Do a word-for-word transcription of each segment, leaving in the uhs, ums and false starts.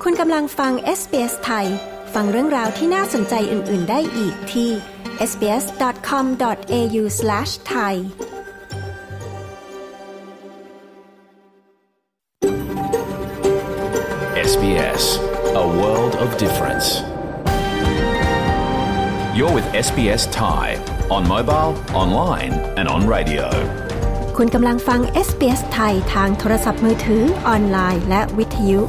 คุณกำลังฟัง เอส บี เอส ไทยฟังเรื่องราวที่น่าสนใจอื่นๆได้อีกที่ เอส บี เอส ดอท คอม ดอท เอ ยู สแลช ไทยเอส บี เอส, a world of difference. You're with เอส บี เอส Thai on mobile, online and on radio. คุณกำลังฟัง เอส บี เอส ไทยทางโทรศัพท์มือถือออนไลน์และวิทยุ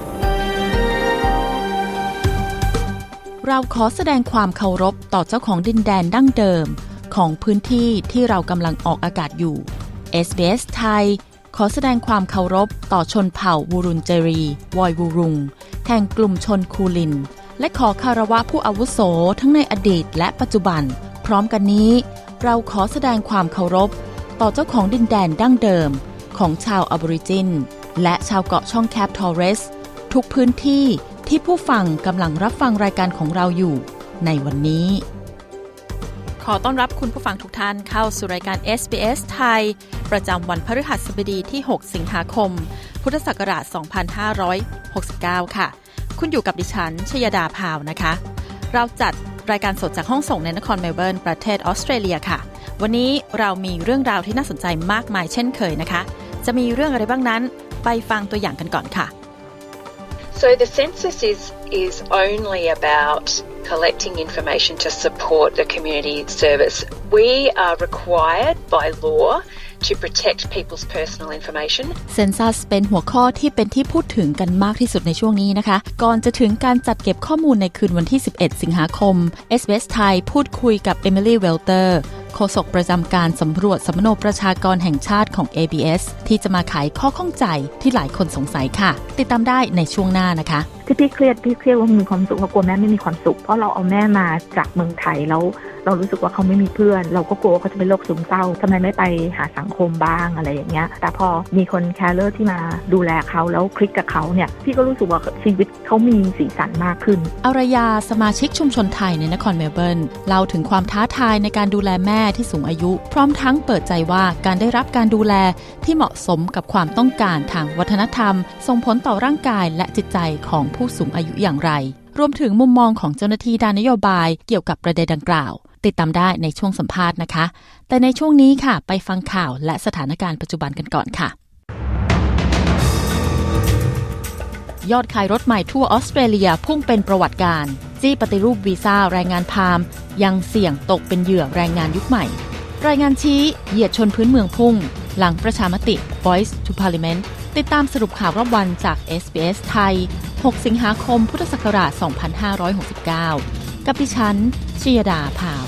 เราขอแสดงความเคารพต่อเจ้าของดินแดนดั้งเดิมของพื้นที่ที่เรากำลังออกอากาศอยู่ เอส บี เอส ไทยขอแสดงความเคารพต่อชนเผ่าวูรุนเจรีวอยวูรุงแห่งกลุ่มชนคูลินและขอคารวะผู้อาวุโสทั้งในอดีตและปัจจุบันพร้อมกันนี้เราขอแสดงความเคารพต่อเจ้าของดินแดนดั้งเดิมของชาวออบอริจินและชาวเกาะช่องแคปทอร์เรสทุกพื้นที่ที่ผู้ฟังกำลังรับฟังรายการของเราอยู่ในวันนี้ขอต้อนรับคุณผู้ฟังทุกท่านเข้าสู่รายการ เอส บี เอส ไทยประจำวันพฤหัสบดีที่หกสิงหาคมพุทธศักราชสองพันห้าร้อยหกสิบเก้าค่ะคุณอยู่กับดิฉันชยดาพาวนะคะเราจัดรายการสดจากห้องส่งในนครเมลเบิร์นประเทศออสเตรเลียค่ะวันนี้เรามีเรื่องราวที่น่าสนใจมากมายเช่นเคยนะคะจะมีเรื่องอะไรบ้างนั้นไปฟังตัวอย่างกันก่อนค่ะ So the census is is only about collecting information to support the community service. We are required by law to protect people's personal information. Census เป็นหัวข้อที่เป็นที่พูดถึงกันมากที่สุดในช่วงนี้นะคะก่อนจะถึงการจัดเก็บข้อมูลในคืนวันที่สิบเอ็ดสิงหาคม เอส บี เอส ไทยพูดคุยกับ Emily Welterโฆษกประจำการสำรวจสัมมโนประชากรแห่งชาติของ เอ บี เอส ที่จะมาไขข้อข้องใจที่หลายคนสงสัยค่ะติดตามได้ในช่วงหน้านะคะที่พี่เครียดพี่เครียดว่ามีความสุขเพราะกลัวแม่ไม่มีความสุขเพราะเราเอาแม่มาจากเมืองไทยแล้วเรารู้สึกว่าเขาไม่มีเพื่อนเราก็กลัวว่าเขาจะเป็นโรคซึมเศร้าทำไมไม่ไปหาสังคมบ้างอะไรอย่างเงี้ยแต่พอมีคนแคร์เลอร์ที่มาดูแลเขาแล้วคลิกกับเขาเนี่ยพี่ก็รู้สึกว่าชีวิตเขามีสีสันมากขึ้นอารยาสมาชิกชุมชนไทยในนครเมลเบิร์นเล่าถึงความท้าทายในการดูแลแม่ที่สูงอายุพร้อมทั้งเปิดใจว่าการได้รับการดูแลที่เหมาะสมกับความต้องการทางวัฒนธรรมส่งผลต่อร่างกายและจิตใจของผู้สูงอายุอย่างไรรวมถึงมุมมองของเจ้าหน้าที่ด้านนโยบายเกี่ยวกับประเด็นดังกล่าวติดตามได้ในช่วงสัมภาษณ์นะคะแต่ในช่วงนี้ค่ะไปฟังข่าวและสถานการณ์ปัจจุบันกันก่อนค่ะยอดขายรถใหม่ทั่วออสเตรเลียพุ่งเป็นประวัติการณ์จี้ปฏิรูปวีซ่าแรงงานพาล์มยังเสี่ยงตกเป็นเหยื่อแรงงานยุคใหม่รายงานชี้เหยียดชนพื้นเมืองพุ่งหลังประชามติ Voice to Parliament ติดตามสรุปข่าวรอบวันจาก เอส บี เอส ไทยหกสิงหาคมพุทธศักราชสองพันห้าร้อยหกสิบเก้ากับดิฉันชยดาพาว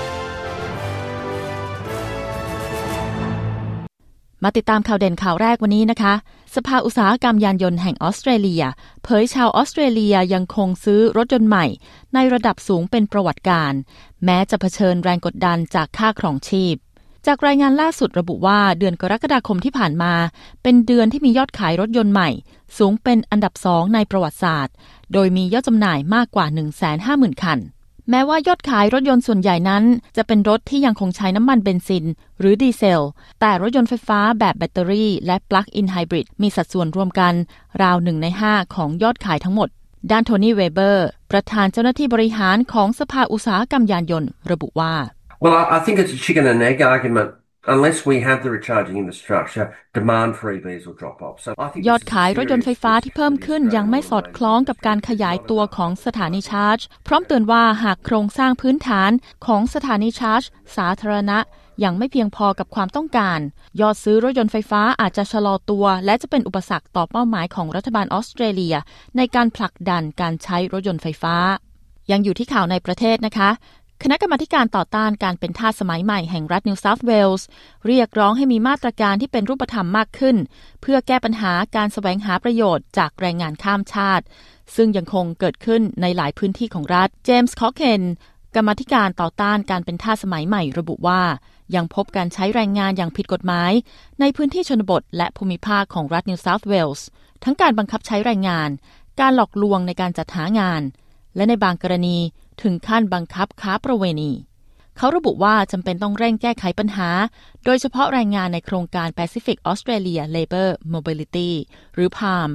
มาติดตามข่าวเด่นข่าวแรกวันนี้นะคะสภาอุตสาหกรรมยานยนต์แห่งออสเตรเลียเผยชาวออสเตรเลียยังคงซื้อรถยนต์ใหม่ในระดับสูงเป็นประวัติการณ์แม้จะเผชิญแรงกดดันจากค่าครองชีพจากรายงานล่าสุดระบุว่าเดือนกรกฎาคมที่ผ่านมาเป็นเดือนที่มียอดขายรถยนต์ใหม่สูงเป็นอันดับสองในประวัติศาสตร์โดยมียอดจำหน่ายมากกว่า หนึ่งแสนห้าหมื่น คันแม้ว่ายอดขายรถยนต์ส่วนใหญ่นั้นจะเป็นรถที่ยังคงใช้น้ำมันเบนซินหรือดีเซลแต่รถยนต์ไฟฟ้าแบบแบตเตอรี่และปลั๊กอินไฮบริดมีสัดส่วนรวมกันราวหนึ่งในห้าของยอดขายทั้งหมดด้านโทนี่เวเบอร์ประธานเจ้าหน้าที่บริหารของสภาอุตสาหกรรมยานยนต์ระบุว่า Well, I think it's a chicken and egg argument.Unless we have the recharging infrastructure, demand for อี วี s will drop off. So I think ยอดขายรถยนต์ไฟฟ้าที่เพิ่มขึ้นยังไม่สอดคล้องกับการขยายตัวของสถานีชาร์จพร้อมเตือนว่าหากโครงสร้างพื้นฐานของสถานีชาร์จสาธารณะยังไม่เพียงพอกับความต้องการยอดซื้อรถยนต์ไฟฟ้าอาจจะชะลอตัวและจะเป็นอุปสรรคต่อเป้าหมายของรัฐบาลออสเตรเลียในการผลักดันการใช้รถยนต์ไฟฟ้ายังอยู่ที่ข่าวในประเทศนะคะคณะกรรมาธิการต่อต้านการเป็นทาสสมัยใหม่แห่งรัฐนิวเซาท์เวลส์เรียกร้องให้มีมาตรการที่เป็นรูปธรรมมากขึ้นเพื่อแก้ปัญหาการแสวงหาประโยชน์จากแรงงานข้ามชาติซึ่งยังคงเกิดขึ้นในหลายพื้นที่ของรัฐเจมส์คอเคนกรรมาธิการต่อต้านการเป็นทาสสมัยใหม่ระบุว่ายังพบการใช้แรงงานอย่างผิดกฎหมายในพื้นที่ชนบทและภูมิภาคของรัฐนิวเซาท์เวลส์ทั้งการบังคับใช้แรงงานการหลอกลวงในการจัดหางานและในบางกรณีถึงขั้นบังคับค้าประเวณีเขาระบุว่าจำเป็นต้องเร่งแก้ไขปัญหาโดยเฉพาะแรงงานในโครงการ Pacific Australia Labour Mobility หรือ พาล์ม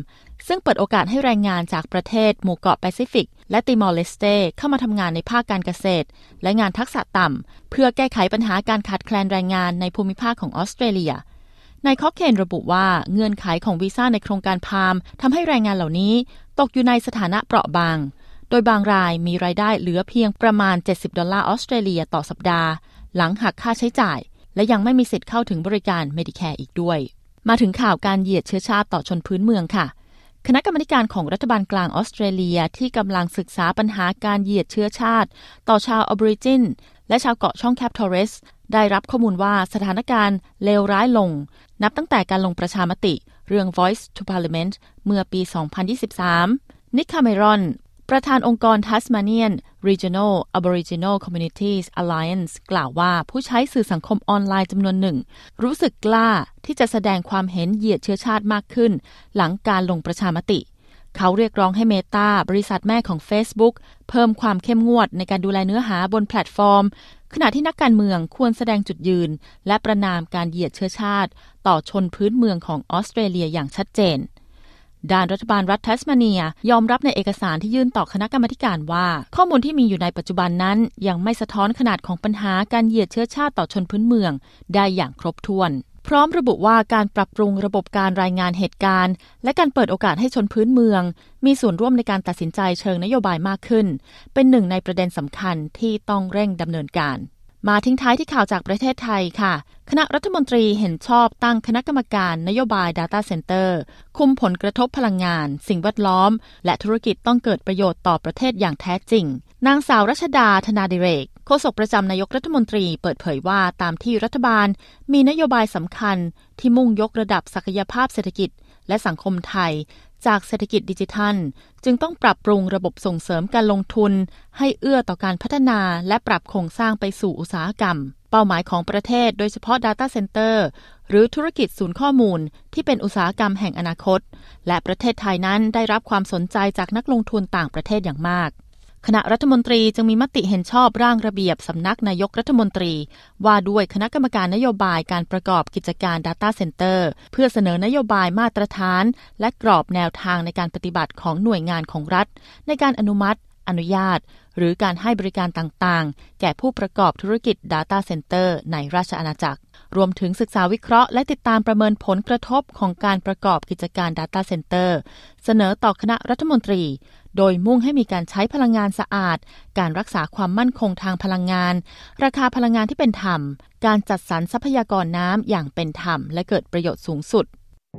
ซึ่งเปิดโอกาสให้แรงงานจากประเทศหมู่เกาะแปซิฟิกและติมอร์เลสเตเข้ามาทำงานในภาคการเกษตรและงานทักษะต่ำเพื่อแก้ไขปัญหาการขาดแคลนแรงงานในภูมิภาคของออสเตรเลียนายคอกเคนระบุว่าเงื่อนไขของวีซ่าในโครงการพาล์มทำให้แรงงานเหล่านี้ตกอยู่ในสถานะเปราะบางโดยบางรายมีรายได้เหลือเพียงประมาณเจ็ดสิบดอลลาร์ออสเตรเลียต่อสัปดาห์หลังหักค่าใช้จ่ายและยังไม่มีสิทธิ์เข้าถึงบริการ Medicare อีกด้วยมาถึงข่าวการเหยียดเชื้อชาติต่อชนพื้นเมืองค่ะคณะกรรมการของรัฐบาลกลางออสเตรเลียที่กำลังศึกษาปัญหาการเหยียดเชื้อชาติต่อชาวออบอริจินและชาวเกาะช่องแคปทอร์เรสได้รับข้อมูลว่าสถานการณ์เลวร้ายลงนับตั้งแต่การลงประชามติเรื่อง Voice to Parliament เมื่อปี สองพันยี่สิบสาม นิก คาเมรอนประธานองค์กร Tasmanian Regional Aboriginal Communities Alliance กล่าวว่าผู้ใช้สื่อสังคมออนไลน์จำนวนหนึ่งรู้สึกกล้าที่จะแสดงความเห็นเหยียดเชื้อชาติมากขึ้นหลังการลงประชามติเขาเรียกร้องให้ Meta บริษัทแม่ของ Facebook เพิ่มความเข้มงวดในการดูแลเนื้อหาบนแพลตฟอร์มขณะที่นักการเมืองควรแสดงจุดยืนและประณามการเหยียดเชื้อชาติต่อชนพื้นเมืองของออสเตรเลียอย่างชัดเจนด้านรัฐบาลรัฐแทสมาเนียยอมรับในเอกสารที่ยื่นต่อคณะกรรมการว่าข้อมูลที่มีอยู่ในปัจจุบันนั้นยังไม่สะท้อนขนาดของปัญหาการเหยียดเชื้อชาติต่อชนพื้นเมืองได้อย่างครบถ้วนพร้อมระบุว่าการปรับปรุงระบบการรายงานเหตุการณ์และการเปิดโอกาสให้ชนพื้นเมืองมีส่วนร่วมในการตัดสินใจเชิงนโยบายมากขึ้นเป็นหนึ่งในประเด็นสำคัญที่ต้องเร่งดำเนินการมาทิ้งท้ายที่ข่าวจากประเทศไทยค่ะคณะรัฐมนตรีเห็นชอบตั้งคณะกรรมการนโยบาย Data Center คุมผลกระทบพลังงานสิ่งแวดล้อมและธุรกิจต้องเกิดประโยชน์ต่อประเทศอย่างแท้จริงนางสาวรัชดาธนาดิเรกโฆษกประจำนายกรัฐมนตรีเปิดเผยว่าตามที่รัฐบาลมีนโยบายสำคัญที่มุ่งยกระดับศักยภาพเศรษฐกิจและสังคมไทยจากเศรษฐกิจดิจิทัลจึงต้องปรับปรุงระบบส่งเสริมการลงทุนให้เอื้อต่อการพัฒนาและปรับโครงสร้างไปสู่อุตสาหกรรมเป้าหมายของประเทศโดยเฉพาะ Data Center หรือธุรกิจศูนย์ข้อมูลที่เป็นอุตสาหกรรมแห่งอนาคตและประเทศไทยนั้นได้รับความสนใจจากนักลงทุนต่างประเทศอย่างมากคณะรัฐมนตรีจึงมีมติเห็นชอบร่างระเบียบสำนักนายกรัฐมนตรีว่าด้วยคณะกรรมการนโยบายการประกอบกิจการ Data Center เพื่อเสนอนโยบายมาตรฐานและกรอบแนวทางในการปฏิบัติของหน่วยงานของรัฐในการอนุมัติอนุญาตหรือการให้บริการต่างๆแก่ผู้ประกอบธุรกิจ Data Center ในราชอาณาจักรรวมถึงศึกษาวิเคราะห์และติดตามประเมินผลกระทบของการประกอบกิจการ Data Center เสนอต่อคณะรัฐมนตรีโดยมุ่งให้มีการใช้พลังงานสะอาดการรักษาความมั่นคงทางพลังงานราคาพลังงานที่เป็นธรรมการจัดสรรทรัพยากรน้ำอย่างเป็นธรรมและเกิดประโยชน์สูงสุด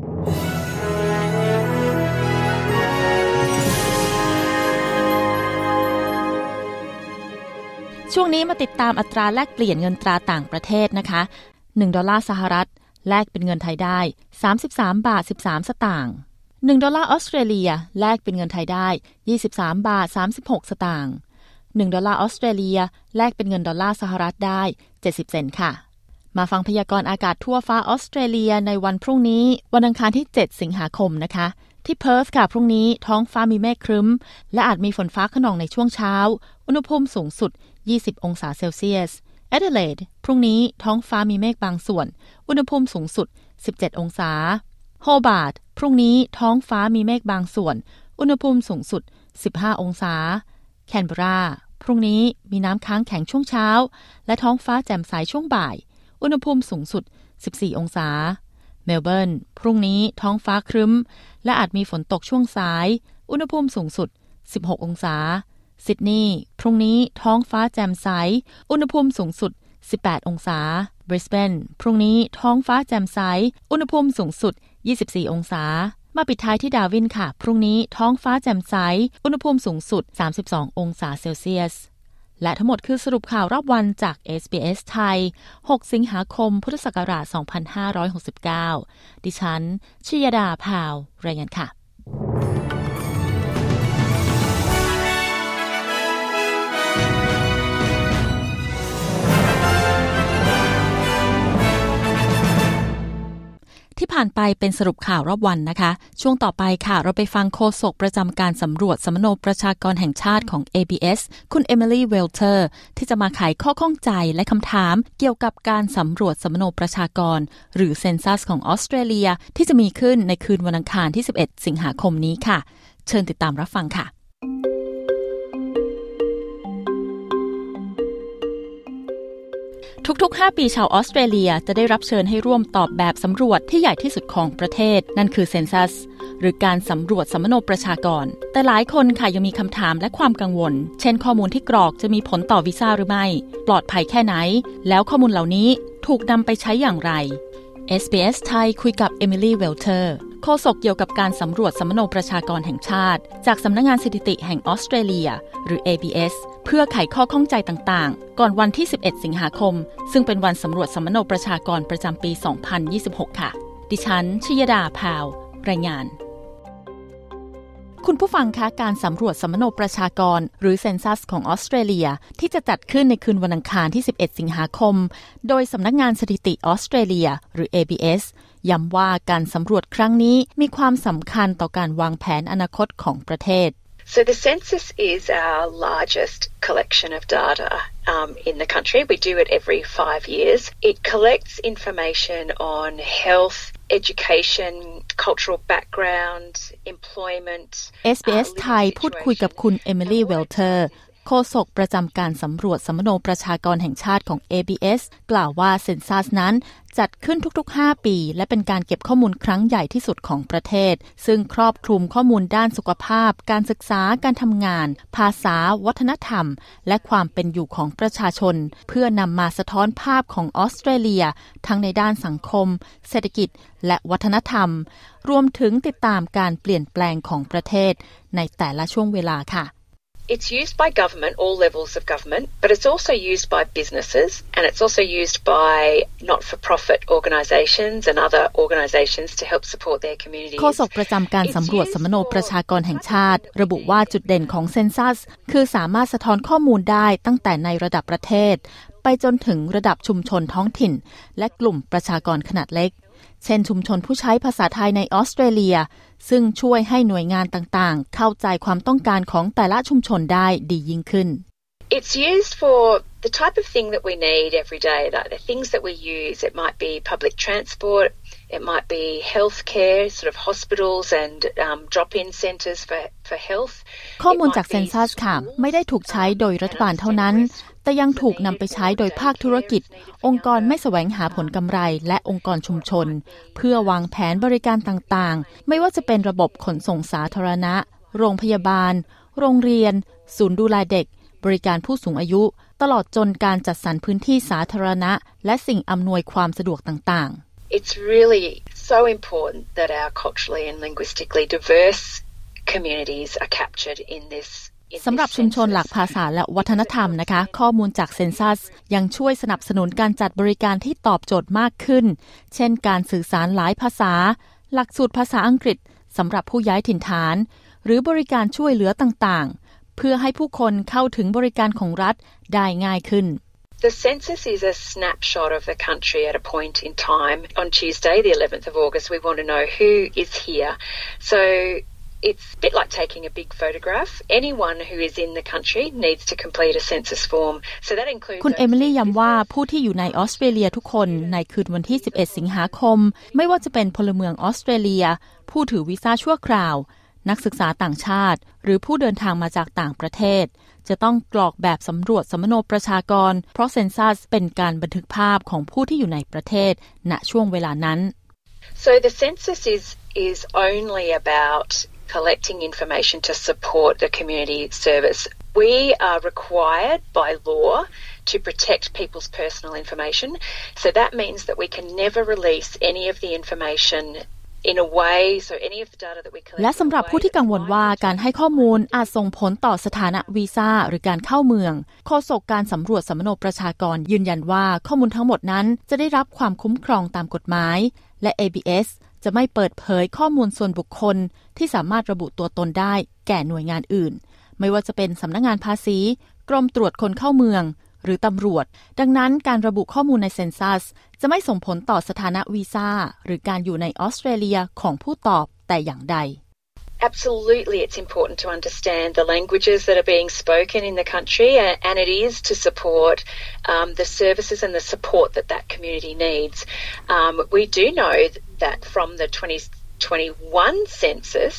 ช่วงนี้มาติดตามอัตราแลกเปลี่ยนเงินตราต่างประเทศนะคะหนึ่งดอลลาร์สหรัฐแลกเป็นเงินไทยได้สามสิบสามบาทสิบสามสตางค์หนึ่งดอลลาร์ออสเตรเลียแลกเป็นเงินไทยได้ยี่สิบสามบาทสามสิบหกสตางค์หนึ่งดอลลาร์ออสเตรเลียแลกเป็นเงินดอลลาร์สหรัฐได้เจ็ดสิบเซนต์ค่ะมาฟังพยากรณ์อากาศทั่วฟ้าออสเตรเลียในวันพรุ่งนี้วันอังคารที่เจ็ดสิงหาคมนะคะที่เพิร์ธค่ะพรุ่งนี้ท้องฟ้ามีเมฆครึ้มและอาจมีฝนฟ้าคะนองในช่วงเช้าอุณหภูมิสูงสุดยี่สิบองศาเซลเซียสแอดิเลดพรุ่งนี้ท้องฟ้ามีเมฆบางส่วนอุณหภูมิสูงสุดสิบเจ็ดองศาโฮบาร์ตพรุ่งนี้ท้องฟ้ามีเมฆบางส่วนอุณหภูมิสูงสุดสิบห้าองศาแคนเบราพรุ่งนี้มีน้ำค้างแข็งช่วงเช้าและท้องฟ้าแจ่มใสช่วงบ่ายอุณหภูมิสูงสุดสิบสี่องศาเมลเบิร์นพรุ่งนี้ท้องฟ้าครึ้มและอาจมีฝนตกช่วงสายอุณหภูมิสูงสุดสิบหกองศาซิดนีย์พรุ่งนี้ท้องฟ้าแจ่มใสอุณหภูมิสูงสุดสิบแปดองศาบริสเบนพรุ่งนี้ท้องฟ้าแจ่มใสอุณหภูมิสูงสุดยี่สิบสี่องศามาปิดท้ายที่ดาร์วินค่ะพรุ่งนี้ท้องฟ้าแจ่มใสอุณหภูมิสูงสุดสามสิบสององศาเซลเซียสและทั้งหมดคือสรุปข่าวรอบวันจาก เอส บี เอส ไทยหกสิงหาคมพุทธศักราชสองพันห้าร้อยหกสิบเก้าดิฉันชยดาพาวรายงานค่ะที่ผ่านไปเป็นสรุปข่าวรอบวันนะคะช่วงต่อไปค่ะเราไปฟังโฆษกประจำการสำรวจสัมมโนประชากรแห่งชาติของ เอ บี เอส คุณเอมิลี่เวลเทอร์ที่จะมาไขข้อข้องใจและคำถามเกี่ยวกับการสำรวจสัมมโนประชากรหรือเซนซัสของออสเตรเลียที่จะมีขึ้นในคืนวันอังคารที่สิบเอ็ดสิงหาคมนี้ค่ะเชิญติดตามรับฟังค่ะทุกๆห้าปีชาวออสเตรเลียจะได้รับเชิญให้ร่วมตอบแบบสำรวจที่ใหญ่ที่สุดของประเทศนั่นคือเซนซัสหรือการสำรวจสัมมโนประชากรแต่หลายคนค่ะยังมีคำถามและความกังวลเช่นข้อมูลที่กรอกจะมีผลต่อวีซ่าหรือไม่ปลอดภัยแค่ไหนแล้วข้อมูลเหล่านี้ถูกนำไปใช้อย่างไร เอส บี เอส ไทยคุยกับเอมิลี่เวลเทอร์โฆษกเกี่ยวกับการสำรวจสัมมโนประชากรแห่งชาติจากสำนักงานสถิติแห่งออสเตรเลียหรือ เอ บี เอส เพื่อไขข้อข้องใจต่างๆก่อนวันที่สิบเอ็ดสิงหาคมซึ่งเป็นวันสำรวจสัมมโนประชากรประจำปีสองพันยี่สิบหกค่ะดิฉันชยดาพาวรายงานคุณผู้ฟังคะการสำรวจสัมมโนประชากรหรือเซนซัสของออสเตรเลียที่จะจัดขึ้นในคืนวันอังคารที่สิบเอ็ดสิงหาคมโดยสำนักงานสถิติออสเตรเลียหรือ เอ บี เอส ย้ำว่าการสำรวจครั้งนี้มีความสำคัญต่อการวางแผนอนาคตของประเทศ So the census is our largest collection of data um, in the country. We do it every five years. It collects information on health, education, cultural background, employment. เอส บี เอส ไทยพูดคุยกับคุณเอมิลี่เวลเทอร์โฆษกประจำการสำรวจสัมมโนประชากรแห่งชาติของ เอ บี เอส กล่าวว่าเซนซัสนั้นจัดขึ้นทุกๆห้าปีและเป็นการเก็บข้อมูลครั้งใหญ่ที่สุดของประเทศซึ่งครอบคลุมข้อมูลด้านสุขภาพการศึกษาการทำงานภาษาวัฒนธรรมและความเป็นอยู่ของประชาชนเพื่อนำมาสะท้อนภาพของออสเตรเลียทั้งในด้านสังคมเศรษฐกิจและวัฒนธรรมรวมถึงติดตามการเปลี่ยนแปลงของประเทศในแต่ละช่วงเวลาค่ะ It's used by government, all levels of government, but it's also used by businesses and it's also used by not-for-profit organisations and other organisations to help support their communities. โฆษกประจำการสำรวจสัมมโนประชากรแห่งชาติระบุว่าจุดเด่นของเซนซัสคือสามารถสะท้อนข้อมูลได้ตั้งแต่ในระดับประเทศไปจนถึงระดับชุมชนท้องถิ่นและกลุ่มประชากรขนาดเล็กเช่นชุมชนผู้ใช้ภาษาไทยในออสเตรเลียซึ่งช่วยให้หน่วยงานต่างๆเข้าใจความต้องการของแต่ละชุมชนได้ดียิ่งขึ้น It's used for the type of thing that we need every day, like the things that we use. It might be public transport, it might be healthcare, sort of hospitals and um, drop-in centres for, for health. ข้อมูลจากเซนซัสค่ะไม่ได้ถูกใช้โดยรัฐบาลเท่านั้นแต่ยังถูกนำไปใช้โดยภาคธุรกิจองค์กรไม่แสวงหาผลกำไรและองค์กรชุมชนเพื่อวางแผนบริการต่างๆไม่ว่าจะเป็นระบบขนส่งสาธารณะโรงพยาบาลโรงเรียนศูนย์ดูแลเด็กบริการผู้สูงอายุตลอดจนการจัดสรรพื้นที่สาธารณะและสิ่งอำนวยความสะดวกต่างๆ It's really so important that our culturally and linguistically diverse communities are captured in this สำหรับชุมชนหลากภาษาและวัฒนธรรมนะคะข้อมูลจากเซนซัสยังช่วยสนับสนุนการจัดบริการที่ตอบโจทย์มากขึ้นเช่นการสื่อสารหลายภาษาหลักสูตรภาษาอังกฤษสำหรับผู้ย้ายถิ่นฐานหรือบริการช่วยเหลือต่างๆเพื่อให้ผู้คนเข้าถึงบริการของรัฐได้ง่ายขึ้น The census is a snapshot of the country at a point in time. On Tuesday, the eleventh of August, we want to know who is here. So It's a bit like taking a big photograph. Anyone who is in the country needs to complete a census form. So that includes คุณเอมิลี่ย้ำว่าผู้ที่อยู่ในออสเตรเลียทุกคนในคืนวันที่สิบเอ็ดสิงหาคมไม่ว่าจะเป็นพลเมืองออสเตรเลียผู้ถือวีซ่าชั่วคราวนักศึกษาต่างชาติหรือผู้เดินทางมาจากต่างประเทศจะต้องกรอกแบบสำรวจสัมมโนประชากรเพราะเซนซัสเป็นการบันทึกภาพของผู้ที่อยู่ในประเทศณช่วงเวลานั้น So the census is is only about collecting information to support the community service. We are required by law to protect people's personal information. So that means that we can never release any of the information in a way, so any of the data that we collect. และสำหรับผู้ที่กังวลว่าการให้ข้อมูลอาจส่งผลต่อสถานะวีซ่าหรือการเข้าเมืองโฆษกการสำรวจสัมมโนประชากรยืนยันว่าข้อมูลทั้งหมดนั้นจะได้รับความคุ้มครองตามกฎหมายและ เอ บี เอส จะไม่เปิดเผยข้อมูลส่วนบุคคลที่สามารถระบุตัวตนได้แก่หน่วยงานอื่นไม่ว่าจะเป็นสำนักงานภาษีกรมตรวจคนเข้าเมืองหรือตำรวจดังนั้นการระบุข้อมูลในเซนซัสจะไม่ส่งผลต่อสถานะวีซ่าหรือการอยู่ในออสเตรเลียของผู้ตอบแต่อย่างใด Absolutely, it's important to understand the languages that are being spoken in the country, and it is to support um, the services and the support that that community needs. Um, we do know that from the twenty twenty-one census,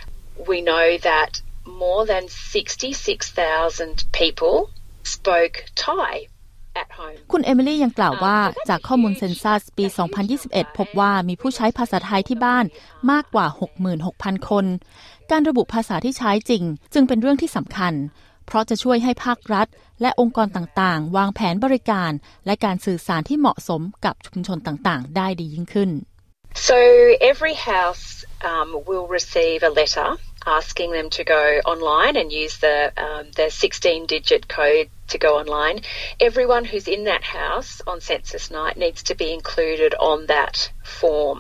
we know that more than sixty-six thousand people spoke Thai. คุณเอมิลี่ยังกล่าวว่าจากข้อมูลเซนซัสปี สองพันยี่สิบเอ็ด พบว่ามีผู้ใช้ภาษาไทยที่บ้านมากกว่า หกหมื่นหกพัน คนการระบุภาษาที่ใช้จริงจึงเป็นเรื่องที่สำคัญเพราะจะช่วยให้ภาครัฐและองค์กรต่างๆวางแผนบริการและการสื่อสารที่เหมาะสมกับชุมชนต่างๆได้ดียิ่งขึ้น So every house um, will receive a letter asking them to go online and use the um, the sixteen digit code to go online. Everyone who's in that house on census night needs to be included on that form.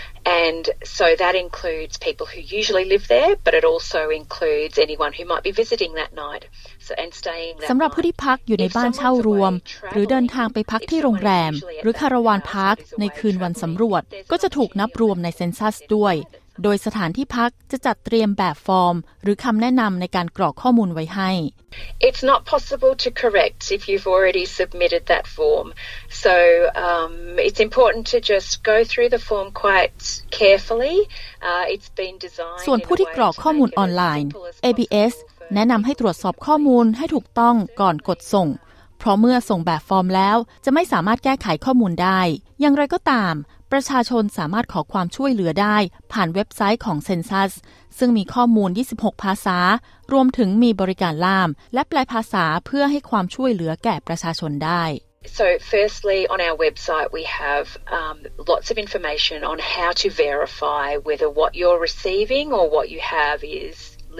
And so that includes people who usually live there, but it also includes anyone who might be visiting that night so, and staying that สำหรับผู้ที่พักอยู่ในบ้านเช่ารวมหรือเดินทางไปพักที่โรงแรมหรือคาราวานพาร์คในคืนวันสำรวจก็จะถูกนับรวมในเซนซัสด้วยโดยสถานที่พักจะจัดเตรียมแบบฟอร์มหรือคำแนะนำในการกรอกข้อมูลไว้ให้ It's not possible to correct if you've already submitted that form. So um, it's important to just go through the form quite carefully. Uh, it's been designed ส่วนผู้ที่กรอกข้อมูลออนไลน์ เอ บี เอส แนะนำให้ตรวจสอบข้อมูลให้ถูกต้องก่อนกดส่งเพราะเมื่อส่งแบบฟอร์มแล้วจะไม่สามารถแก้ไขข้อมูลได้อย่างไรก็ตามประชาชนสามารถขอความช่วยเหลือได้ผ่านเว็บไซต์ของเซนซัสซึ่งมีข้อมูลยี่สิบหกภาษารวมถึงมีบริการล่ามและแปลภาษาเพื่อให้ความช่วยเหลือแก่ประชาชนได้ So firstly, on our website we have um, lots of information on how to verify whether what you're receiving or what you have is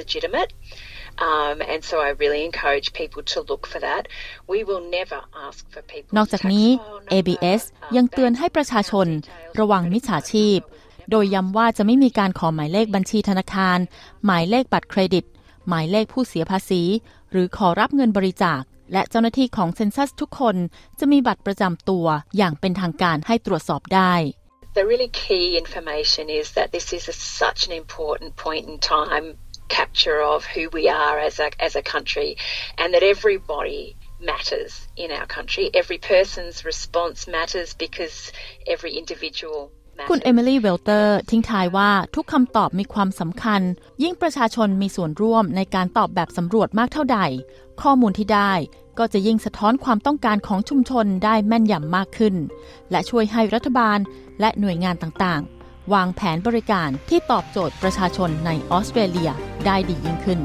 legitimate.Um, and so I really encourage people to look for that. We will never ask for people. นอกจากนี้ เอ บี เอส ยังเตือนให้ประชาชนระวังมิจฉาชีพโดยย้ำว่าจะไม่มีการขอหมายเลขบัญชีธนาคารหมายเลขบัตรเครดิตหมายเลขผู้เสียภาษีหรือขอรับเงินบริจาคและเจ้าหน้าที่ของเซนซัสทุกคนจะมีบัตรประจำตัวอย่างเป็นทางการให้ตรวจสอบได้ The really key information is that this is a, such an important point in time.capture of who we are as a as a country and that everybody matters in our country. Every person's response matters because every individual matters. คุณเอมิลี่เวลเตอร์ทิ้งท้ายว่าทุกคำตอบมีความสำคัญยิ่งประชาชนมีส่วนร่วมในการตอบแบบสำรวจมากเท่าใดข้อมูลที่ได้ก็จะยิ่งสะท้อนความต้องการของชุมชนได้แม่นยำมากขึ้นและช่วยให้รัฐบาลและหน่วยงานต่างๆวางแผนบริการที่ตอบโจทย์ประชาชนในออสเตรเลียได้ดียิ่งขึ้น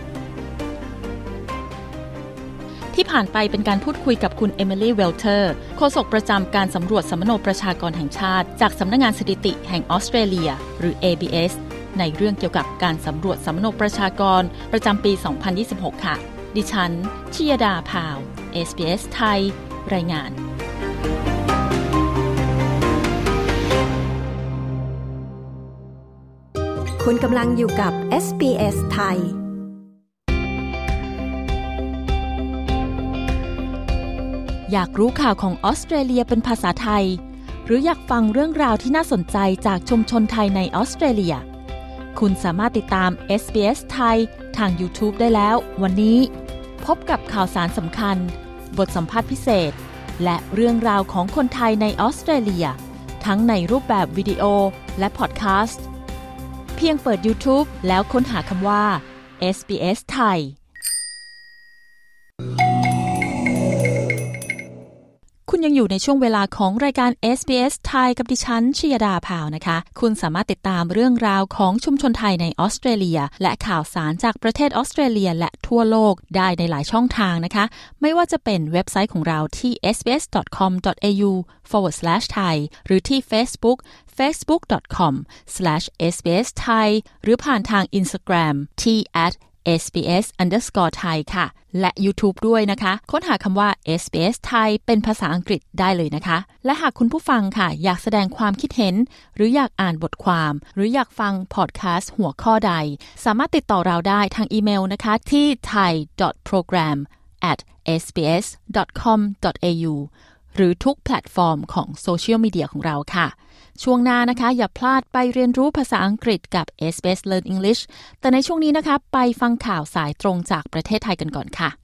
ที่ผ่านไปเป็นการพูดคุยกับคุณเอมิลี่เวลเตอร์โฆษกประจำการสำรวจสัมมโนประชากรแห่งชาติจากสำนักงานสถิติแห่งออสเตรเลียหรือ เอ บี เอส ในเรื่องเกี่ยวกับการสำรวจสัมมโนประชากรประจำปี สองพันยี่สิบหก ค่ะดิฉันชยดาพาว เอส บี เอส ไทยรายงานคุณกำลังอยู่กับ เอส บี เอส ไทยอยากรู้ข่าวของออสเตรเลียเป็นภาษาไทยหรืออยากฟังเรื่องราวที่น่าสนใจจากชุมชนไทยในออสเตรเลียคุณสามารถติดตาม เอส บี เอส ไทยทาง YouTube ได้แล้ววันนี้พบกับข่าวสารสำคัญบทสัมภาษณ์พิเศษและเรื่องราวของคนไทยในออสเตรเลียทั้งในรูปแบบวิดีโอและพอดแคสต์เพียงเปิด YouTube แล้วค้นหาคำว่า เอส บี เอส ไทยคุณยังอยู่ในช่วงเวลาของรายการ เอส บี เอส ไทยกับดิฉันชยดาพาวนะคะคุณสามารถติดตามเรื่องราวของชุมชนไทยในออสเตรเลียและข่าวสารจากประเทศออสเตรเลียและทั่วโลกได้ในหลายช่องทางนะคะไม่ว่าจะเป็นเว็บไซต์ของเราที่ เอส บี เอส ดอท คอม ดอท เอ ยู สแลช สแลช ไทย หรือที่ Facebookเฟซบุ๊ก ดอท คอม สแลช เอส บี เอส ไทย หรือผ่านทาง Instagram ที่ แอท เอส บี เอส อันเดอร์สกอร์ ไทย ค่ะและ YouTube ด้วยนะคะค้นหาคำว่า เอส บี เอส ไทยเป็นภาษาอังกฤษได้เลยนะคะและหากคุณผู้ฟังค่ะอยากแสดงความคิดเห็นหรืออยากอ่านบทความหรืออยากฟังพอดแคสต์หัวข้อใดสามารถติดต่อเราได้ทางอีเมลนะคะที่ thai ดอท program แอท เอส บี เอส ดอท คอม ดอท เอ ยู หรือทุกแพลตฟอร์มของโซเชียลมีเดียของเราค่ะช่วงหน้านะคะอย่าพลาดไปเรียนรู้ภาษาอังกฤษกับ เอส บี เอส Learn English แต่ในช่วงนี้นะคะไปฟังข่าวสายตรงจากประเทศไทยกันก่อนค่ะ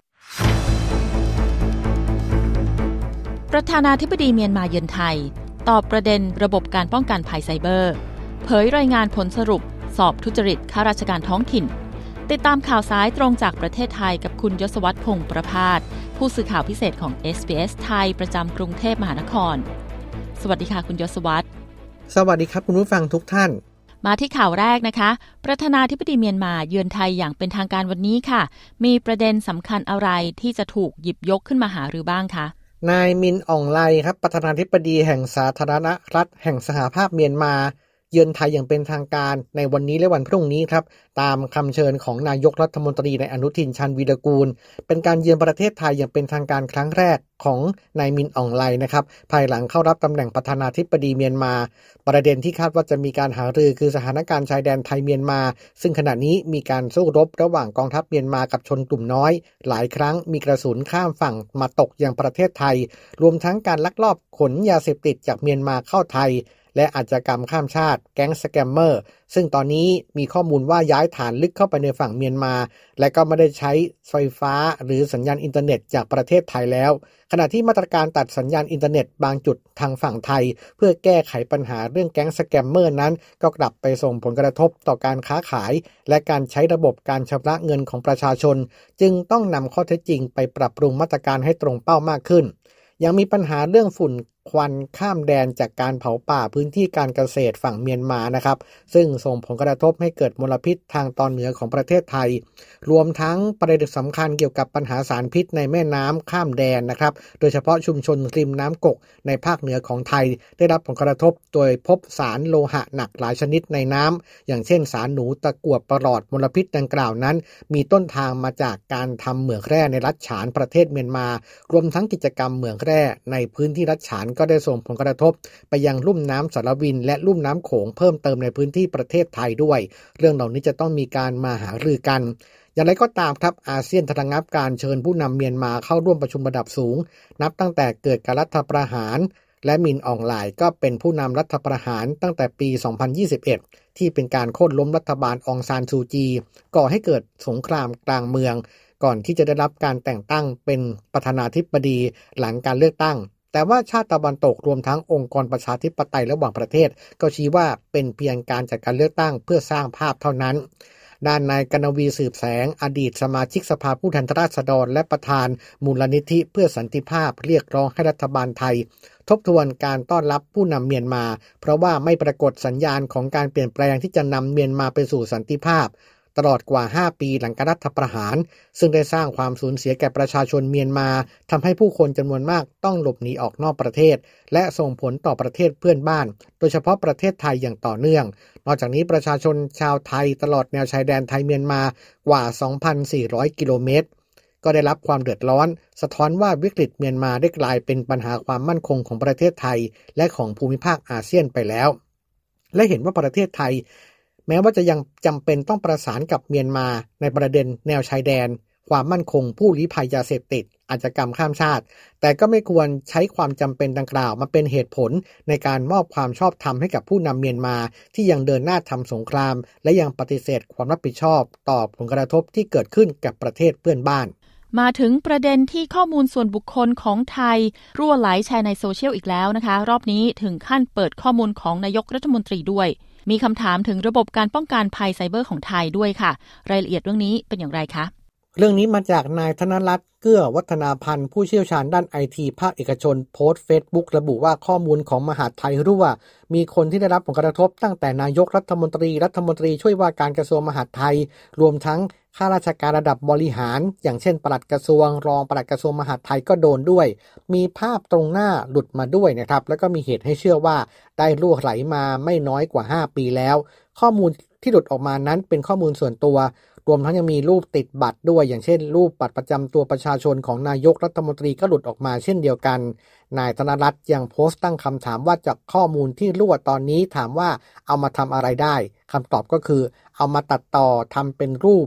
ประธานาธิบดีเมียนมาเยือนไทยตอบประเด็นระบบการป้องกันภัยไซเบอร์เผยรายงานผลสรุปสอบทุจริตข้าราชการท้องถิ่นติดตามข่าวสายตรงจากประเทศไทยกับคุณยศวัฒน์พงษ์ประภาสผู้สื่อข่าวพิเศษของ เอส บี เอส ไทยประจำกรุงเทพมหานครสวัสดีค่ะคุณยศวัฒน์สวัสดีครับคุณผู้ฟังทุกท่านมาที่ข่าวแรกนะคะประธานาธิบดีเมียนมาเยือนไทยอย่างเป็นทางการวันนี้ค่ะมีประเด็นสำคัญอะไรที่จะถูกหยิบยกขึ้นมาหารือบ้างคะนายมินอ่องไลครับประธานาธิบดีแห่งสาธารณรัฐแห่งสหภาพเมียนมาเยือนไทยอย่างเป็นทางการในวันนี้และวันพรุ่งนี้ครับตามคำเชิญของนายกรัฐมนตรีในอนุทินชาญวีรกูลเป็นการเยือนประเทศไทยอย่างเป็นทางการครั้งแรกของนายมินอ่องไลนะครับภายหลังเข้ารับตำแหน่งประธานาธิบดีเมียนมาประเด็นที่คาดว่าจะมีการหารือคือสถานการณ์ชายแดนไทยเมียนมาซึ่งขณะนี้มีการสู้รบระหว่างกองทัพเมียนมากับชนกลุ่มน้อยหลายครั้งมีกระสุนข้ามฝั่งมาตกยังประเทศไทยรวมทั้งการลักลอบขนยาเสพติดจากเมียนมาเข้าไทยและอาชญากรรมข้ามชาติแก๊งสแกมเมอร์ซึ่งตอนนี้มีข้อมูลว่าย้ายฐานลึกเข้าไปในฝั่งเมียนมาและก็ไม่ได้ใช้ไฟฟ้าหรือสัญญาณอินเทอร์เน็ตจากประเทศไทยแล้วขณะที่มาตรการตัดสัญญาณอินเทอร์เน็ตบางจุดทางฝั่งไทยเพื่อแก้ไขปัญหาเรื่องแก๊งสแกมเมอร์นั้นก็กลับไปส่งผลกระทบต่อการค้าขายและการใช้ระบบการชำระเงินของประชาชนจึงต้องนำข้อเท็จจริงไปปรับปรุงมาตรการให้ตรงเป้ามากขึ้นยังมีปัญหาเรื่องฝุ่นควันข้ามแดนจากการเผาป่าพื้นที่การเกษตรฝั่งเมียนมานะครับซึ่งส่งผลกระทบให้เกิดมลพิษทางตอนเหนือของประเทศไทยรวมทั้งประเด็นสำคัญเกี่ยวกับปัญหาสารพิษในแม่น้ำข้ามแดนนะครับโดยเฉพาะชุมชนริมน้ำกกในภาคเหนือของไทยได้รับผลกระทบโดยพบสารโลหะหนักหลายชนิดในน้ำอย่างเช่นสารหนูตะกั่วปลอดมลพิษดังกล่าวนั้นมีต้นทางมาจากการทำเหมืองแร่ในรัฐฉานประเทศเมียนมารวมทั้งกิจกรรมเหมืองแร่ในพื้นที่รัฐฉานก็ได้ส่งผลกระทบไปยังลุ่มน้ำสารวินและลุ่มน้ำโขงเพิ่มเติมในพื้นที่ประเทศไทยด้วยเรื่องเหล่านี้จะต้องมีการมาหารือกันอย่างไรก็ตามครับอาเซียนระงับการเชิญผู้นำเมียนมาเข้าร่วมประชุมระดับสูงนับตั้งแต่เกิดการรัฐประหารและมินอ่องไลน์ก็เป็นผู้นำรัฐประหารตั้งแต่ปีสองพันยี่สิบเอ็ดที่เป็นการโค่นล้มรัฐบาลองซานซูจีก่อให้เกิดสงครามกลางเมืองก่อนที่จะได้รับการแต่งตั้งเป็นประธานาธิบดีหลังการเลือกตั้งแต่ว่าชาติตะวันตกรวมทั้งองค์กรประชาธิปไตยระหว่างประเทศก็ชี้ว่าเป็นเพียงการจัดการเลือกตั้งเพื่อสร้างภาพเท่านั้นด้านนายกนวีสืบแสงอดีตสมาชิกสภาผู้แทนราษฎรและประธานมูลนิธิเพื่อสันติภาพเรียกร้องให้รัฐบาลไทยทบทวนการต้อนรับผู้นำเมียนมาเพราะว่าไม่ปรากฏสัญญาณของการเปลี่ยนแปลงที่จะนำเมียนมาไปสู่สันติภาพตลอดกว่าห้าปีหลังการรัฐประหารซึ่งได้สร้างความสูญเสียแก่ประชาชนเมียนมาทำให้ผู้คนจำนวนมากต้องหลบหนีออกนอกประเทศและส่งผลต่อประเทศเพื่อนบ้านโดยเฉพาะประเทศไทยอย่างต่อเนื่องนอกจากนี้ประชาชนชาวไทยตลอดแนวชายแดนไทยเมียนมากว่า สองพันสี่ร้อย กิโลเมตรก็ได้รับความเดือดร้อนสะท้อนว่าวิกฤตเมียนมาได้กลายเป็นปัญหาความมั่นคงของประเทศไทยและของภูมิภาคอาเซียนไปแล้วและเห็นว่าประเทศไทยแม้ว่าจะยังจำเป็นต้องประสานกับเมียนมาในประเด็นแนวชายแดนความมั่นคงผู้ลี้ภัยยาเสพติดอาชญากรรมข้ามชาติแต่ก็ไม่ควรใช้ความจำเป็นดังกล่าวมาเป็นเหตุผลในการมอบความชอบธรรมให้กับผู้นำเมียนมาที่ยังเดินหน้าทำสงครามและยังปฏิเสธความรับผิดชอบต่อผลกระทบที่เกิดขึ้นกับประเทศเพื่อนบ้านมาถึงประเด็นที่ข้อมูลส่วนบุคคลของไทยรั่วไหลแชร์ในโซเชียลอีกแล้วนะคะรอบนี้ถึงขั้นเปิดข้อมูลของนายกรัฐมนตรีด้วยมีคำถามถึงระบบการป้องกันภัยไซเบอร์ของไทยด้วยค่ะรายละเอียดเรื่องนี้เป็นอย่างไรคะเรื่องนี้มาจากนายธนรัตน์เกื้อวัฒนาพันธ์ผู้เชี่ยวชาญด้านไอทีภาคเอกชนโพสต์เฟซบุ๊กระบุว่าข้อมูลของมหาดไทยรั่วมีคนที่ได้รับผลกระทบตั้งแต่นายกรัฐมนตรีรัฐมนตรีช่วยว่าการกระทรวงมหาดไทยรวมทั้งข้าราชการระดับบริหารอย่างเช่นปลัดกระทรวงรองปลัดกระทรวงมหาดไทยก็โดนด้วยมีภาพตรงหน้าหลุดมาด้วยนะครับแล้วก็มีเหตุให้เชื่อว่าได้รั่วไหลมาไม่น้อยกว่าห้าปีแล้วข้อมูลที่หลุดออกมานั้นเป็นข้อมูลส่วนตัวรวมทั้งยังมีรูปติดบัตรด้วยอย่างเช่นรูปบัตรประจำตัวประชาชนของนายกรัฐมนตรีก็หลุดออกมาเช่นเดียวกันนายธนรัตน์ยังโพสต์ตั้งคำถามว่าจากข้อมูลที่รั่วตอนนี้ถามว่าเอามาทำอะไรได้คำตอบก็คือเอามาตัดต่อทำเป็นรูป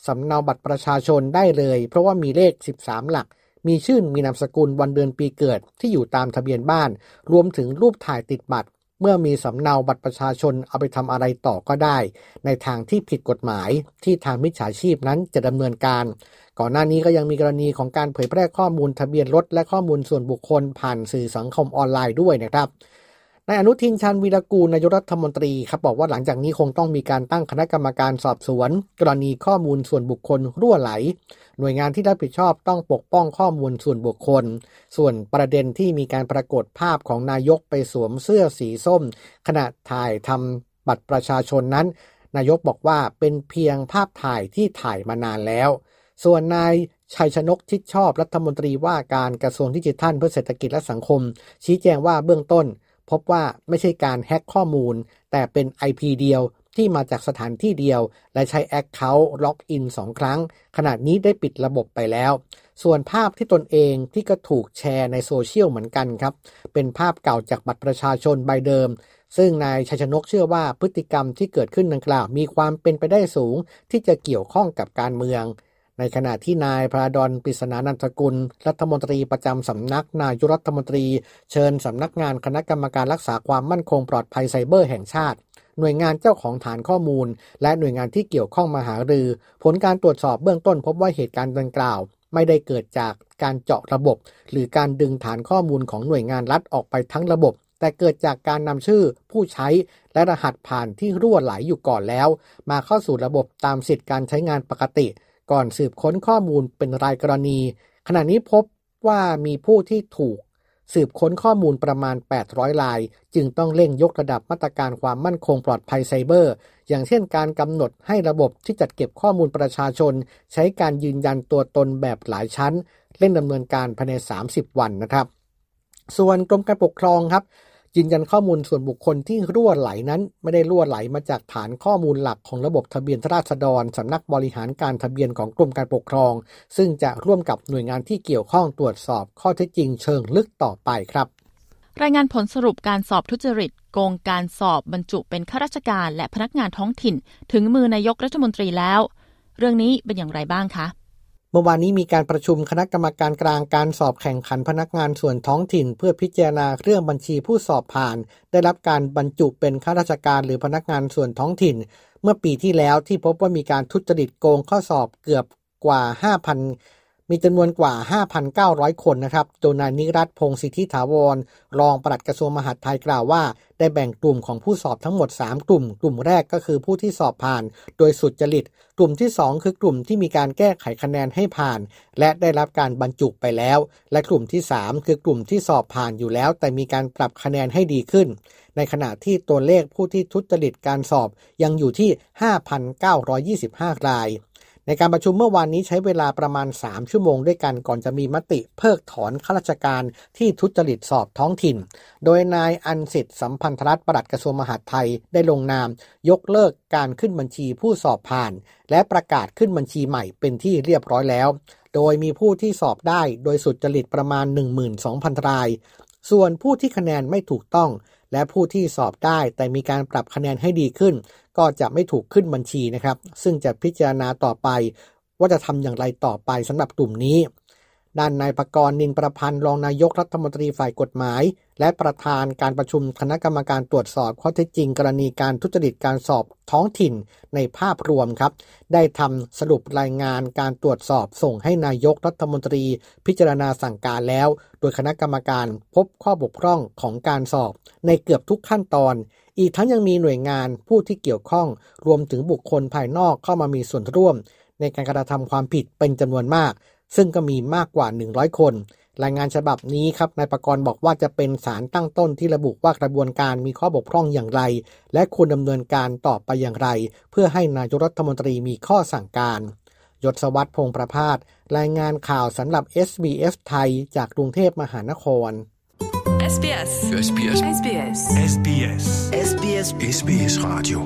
สำเนาบัตรประชาชนได้เลยเพราะว่ามีเลขสิบสามหลักมีชื่อมีนามสกุลวันเดือนปีเกิดที่อยู่ตามทะเบียนบ้านรวมถึงรูปถ่ายติดบัตรเมื่อมีสำเนาบัตรประชาชนเอาไปทำอะไรต่อก็ได้ในทางที่ผิดกฎหมายที่ทางมิจฉาชีพนั้นจะดำเนินการก่อนหน้านี้ก็ยังมีกรณีของการเผยแพร่ข้อมูลทะเบียนรถและข้อมูลส่วนบุคคลผ่านสื่อสังคมออนไลน์ด้วยนะครับนายอนุทินชาญวีรกูลนายกรัฐมนตรีครับบอกว่าหลังจากนี้คงต้องมีการตั้งคณะกรรมการสอบสวนกรณีข้อมูลส่วนบุคคลรั่วไหลหน่วยงานที่รับผิดชอบต้องปกป้องข้อมูลส่วนบุคคลส่วนประเด็นที่มีการปรากฏภาพของนายกไปสวมเสื้อสีส้มขณะถ่ายทำบัตรประชาชนนั้นนายกบอกว่าเป็นเพียงภาพถ่ายที่ถ่ายมานานแล้วส่วนนายชัยชนกชิดชอบรัฐมนตรีว่าการกระทรวงดิจิทัลเพื่อเศรษฐกิจและสังคมชี้แจงว่าเบื้องต้นพบว่าไม่ใช่การแฮ็กข้อมูลแต่เป็น ไอ พี เดียวที่มาจากสถานที่เดียวและใช้แอคเคาท์ล็อกอินสองครั้งขณะนี้ได้ปิดระบบไปแล้วส่วนภาพที่ตนเองที่ก็ถูกแชร์ในโซเชียลเหมือนกันครับเป็นภาพเก่าจากบัตรประชาชนใบเดิมซึ่งนายชัยชนกเชื่อว่าพฤติกรรมที่เกิดขึ้นดังกล่าวมีความเป็นไปได้สูงที่จะเกี่ยวข้องกับการเมืองในขณะที่นายพระดล ปริศนานันทกุลรัฐมนตรีประจำสำนักนายกรัฐมนตรีเชิญสำนักงานคณะกรรมการรักษาความมั่นคงปลอดภัยไซเบอร์แห่งชาติหน่วยงานเจ้าของฐานข้อมูลและหน่วยงานที่เกี่ยวข้องมาหารือผลการตรวจสอบเบื้องต้นพบว่าเหตุการณ์ดังกล่าวไม่ได้เกิดจากการเจาะระบบหรือการดึงฐานข้อมูลของหน่วยงานรัฐออกไปทั้งระบบแต่เกิดจากการนำชื่อผู้ใช้และรหัสผ่านที่รั่วไหลอยู่ก่อนแล้วมาเข้าสู่ระบบตามสิทธิการใช้งานปกติก่อนสืบค้นข้อมูลเป็นรายกรณีขณะนี้พบว่ามีผู้ที่ถูกสืบค้นข้อมูลประมาณแปดร้อยรายจึงต้องเร่งยกระดับมาตรการความมั่นคงปลอดภัยไซเบอร์อย่างเช่นการกำหนดให้ระบบที่จัดเก็บข้อมูลประชาชนใช้การยืนยันตัวตนแบบหลายชั้นเร่งดำเนินการภายในสามสิบวันนะครับส่วนกรมการปกครองครับยืนยันข้อมูลส่วนบุคคลที่รั่วไหลนั้นไม่ได้รั่วไหลมาจากฐานข้อมูลหลักของระบบทะเบียนราษฎรสำนักบริหารการทะเบียนของกรมการปกครองซึ่งจะร่วมกับหน่วยงานที่เกี่ยวข้องตรวจสอบข้อเท็จจริงเชิงลึกต่อไปครับรายงานผลสรุปการสอบทุจริตโกงการสอบบรรจุเป็นข้าราชการและพนักงานท้องถิ่นถึงมือนายกรัฐมนตรีแล้วเรื่องนี้เป็นอย่างไรบ้างคะเมื่อวานนี้มีการประชุมคณะกรรมการกลางการสอบแข่งขันพนักงานส่วนท้องถิ่นเพื่อพิจารณาเรื่องบัญชีผู้สอบผ่านได้รับการบรรจุเป็นข้าราชการหรือพนักงานส่วนท้องถิ่นเมื่อปีที่แล้วที่พบว่ามีการทุจริตโกงข้อสอบเกือบกว่า ห้าพัน มีจำนวนกว่า ห้าพันเก้าร้อย คนนะครับโดยนายนิรัตน์พงษ์สิทธิถาวรรองปลัดกระทรวงมหาดไทยกล่าวว่าได้แบ่งกลุ่มของผู้สอบทั้งหมดสามกลุ่มกลุ่มแรกก็คือผู้ที่สอบผ่านโดยสุจริตกลุ่มที่สองคือกลุ่มที่มีการแก้ไขคะแนนให้ผ่านและได้รับการบรรจุไปแล้วและกลุ่มที่สามคือกลุ่มที่สอบผ่านอยู่แล้วแต่มีการปรับคะแนนให้ดีขึ้นในขณะที่ตัวเลขผู้ที่ทุจริตการสอบยังอยู่ที่ ห้าพันเก้าร้อยยี่สิบห้า รายในการประชุมเมื่อวานนี้ใช้เวลาประมาณสามชั่วโมงด้วยกันก่อนจะมีมติเพิกถอนข้าราชการที่ทุจริตสอบท้องถิ่นโดยนายอันสิทธิ์สัมพันธรัตน์ปลัดกระทรวงมหาดไทยได้ลงนามยกเลิกการขึ้นบัญชีผู้สอบผ่านและประกาศขึ้นบัญชีใหม่เป็นที่เรียบร้อยแล้วโดยมีผู้ที่สอบได้โดยสุจริตประมาณ หนึ่งหมื่นสองพัน รายส่วนผู้ที่คะแนนไม่ถูกต้องและผู้ที่สอบได้แต่มีการปรับคะแนนให้ดีขึ้นก็จะไม่ถูกขึ้นบัญชีนะครับซึ่งจะพิจารณาต่อไปว่าจะทำอย่างไรต่อไปสำหรับกลุ่มนี้ด้านนายปกรณ์นินประพันธ์รองนายกรัฐมนตรีฝ่ายกฎหมายและประธานการประชุมคณะกรรมการตรวจสอบข้อเท็จจริงกรณีการทุจริตการสอบท้องถิ่นในภาพรวมครับได้ทำสรุปรายงานการตรวจสอบส่งให้นายกรัฐมนตรีพิจารณาสั่งการแล้วโดยคณะกรรมการพบข้อบกพร่องของการสอบในเกือบทุกขั้นตอนอีกทั้งยังมีหน่วยงานผู้ที่เกี่ยวข้องรวมถึงบุคคลภายนอกเข้ามามีส่วนร่วมในการกระทำความผิดเป็นจำนวนมากซึ่งก็มีมากกว่าหนึ่งร้อยคนรายงานฉบับนี้ครับนายปกรณ์บอกว่าจะเป็นสารตั้งต้นที่ระบุว่ากระบวนการมีข้อบกพร่องอย่างไรและควรดำเนินการต่อไปอย่างไรเพื่อให้นายกรัฐมนตรีมีข้อสั่งการยศวัฒน์พงษ์ประภาสรายงานข่าวสำหรับ เอส บี เอส ไทยจากกรุงเทพมหานครเอส บี เอส เอส บี เอส เอส บี เอส เอส บี เอส เอส บี เอส เอส บี เอส Radio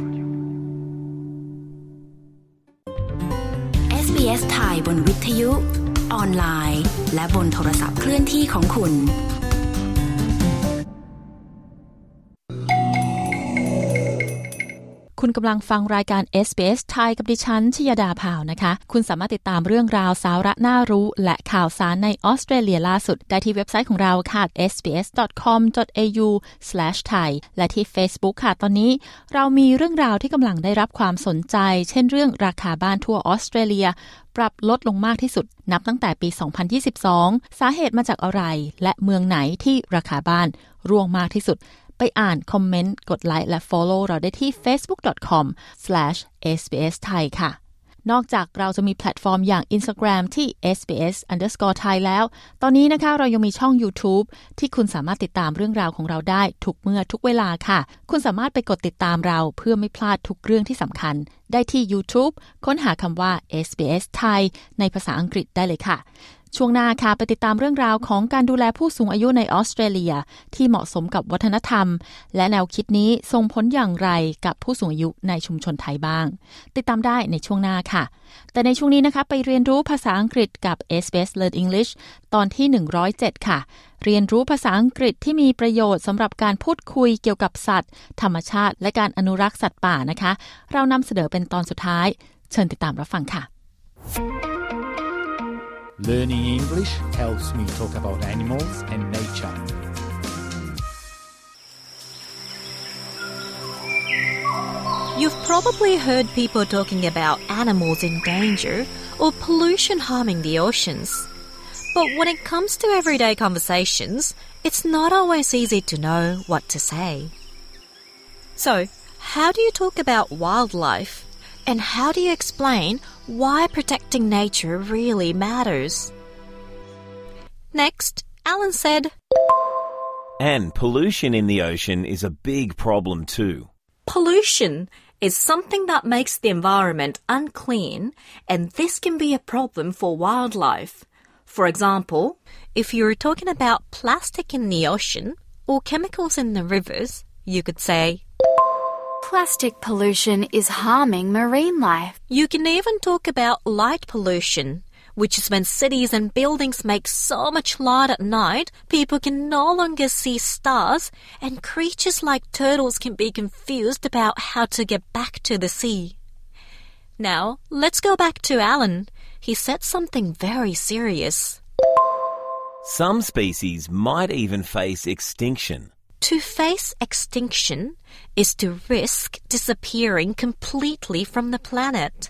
เอส บี เอส ไทยบนวิทยุออนไลน์และบนโทรศัพท์เคลื่อนที่ของคุณคุณกำลังฟังรายการ เอส บี เอส ไทยกับดิฉันชยดาภาวนะคะคุณสามารถติดตามเรื่องราวสาระน่ารู้และข่าวสารในออสเตรเลียล่าสุดได้ที่เว็บไซต์ของเราค่ะ เอส บี เอส ดอท คอม ดอท เอ ยู สแลช ไทย และที่ Facebook ค่ะตอนนี้เรามีเรื่องราวที่กำลังได้รับความสนใจเช่นเรื่องราคาบ้านทั่วออสเตรเลียปรับลดลงมากที่สุดนับตั้งแต่ปี สองพันยี่สิบสอง สาเหตุมาจากอะไรและเมืองไหนที่ราคาบ้านร่วงมากที่สุดไปอ่านคอมเมนต์กดไลค์และ follow เราได้ที่ เฟซบุ๊ก ดอท คอม สแลช เอส บี เอส ไทย ค่ะนอกจากเราจะมีแพลตฟอร์มอย่าง Instagram ที่ เอส บี เอส อันเดอร์สกอร์ ไทย แล้วตอนนี้นะคะเรายังมีช่อง YouTube ที่คุณสามารถติดตามเรื่องราวของเราได้ทุกเมื่อทุกเวลาค่ะคุณสามารถไปกดติดตามเราเพื่อไม่พลาดทุกเรื่องที่สำคัญได้ที่ YouTube ค้นหาคำว่า เอส บี เอส ไทยในภาษาอังกฤษได้เลยค่ะช่วงหน้าค่ะไปติดตามเรื่องราวของการดูแลผู้สูงอายุในออสเตรเลียที่เหมาะสมกับวัฒนธรรมและแนวคิดนี้ส่งผลอย่างไรกับผู้สูงอายุในชุมชนไทยบ้างติดตามได้ในช่วงหน้าค่ะแต่ในช่วงนี้นะคะไปเรียนรู้ภาษาอังกฤษกับ เอส บี เอส Learn English ตอนที่หนึ่งร้อยเจ็ดค่ะเรียนรู้ภาษาอังกฤษที่มีประโยชน์สำหรับการพูดคุยเกี่ยวกับสัตว์ธรรมชาติและการอนุรักษ์สัตว์ป่านะคะเรานำเสนอเป็นตอนสุดท้ายเชิญติดตามรับฟังค่ะ Learning English helps me talk about animals and nature. You've probably heard people talking about animals in danger or pollution harming the oceans. But when it comes to everyday conversations, it's not always easy to know what to say. So, how do you talk about wildlife? And how do you explain why protecting nature really matters? Next, Alan said, And pollution in the ocean is a big problem too. Pollution is something that makes the environment unclean, and this can be a problem for wildlife. For example, if you're talking about plastic in the ocean or chemicals in the rivers, you could say, Plastic pollution is harming marine life. You can even talk about light pollution, which is when cities and buildings make so much light at night, people can no longer see stars, and creatures like turtles can be confused about how to get back to the sea. Now, let's go back to Alan. He said something very serious. Some species might even face extinction. To face extinction is to risk disappearing completely from the planet.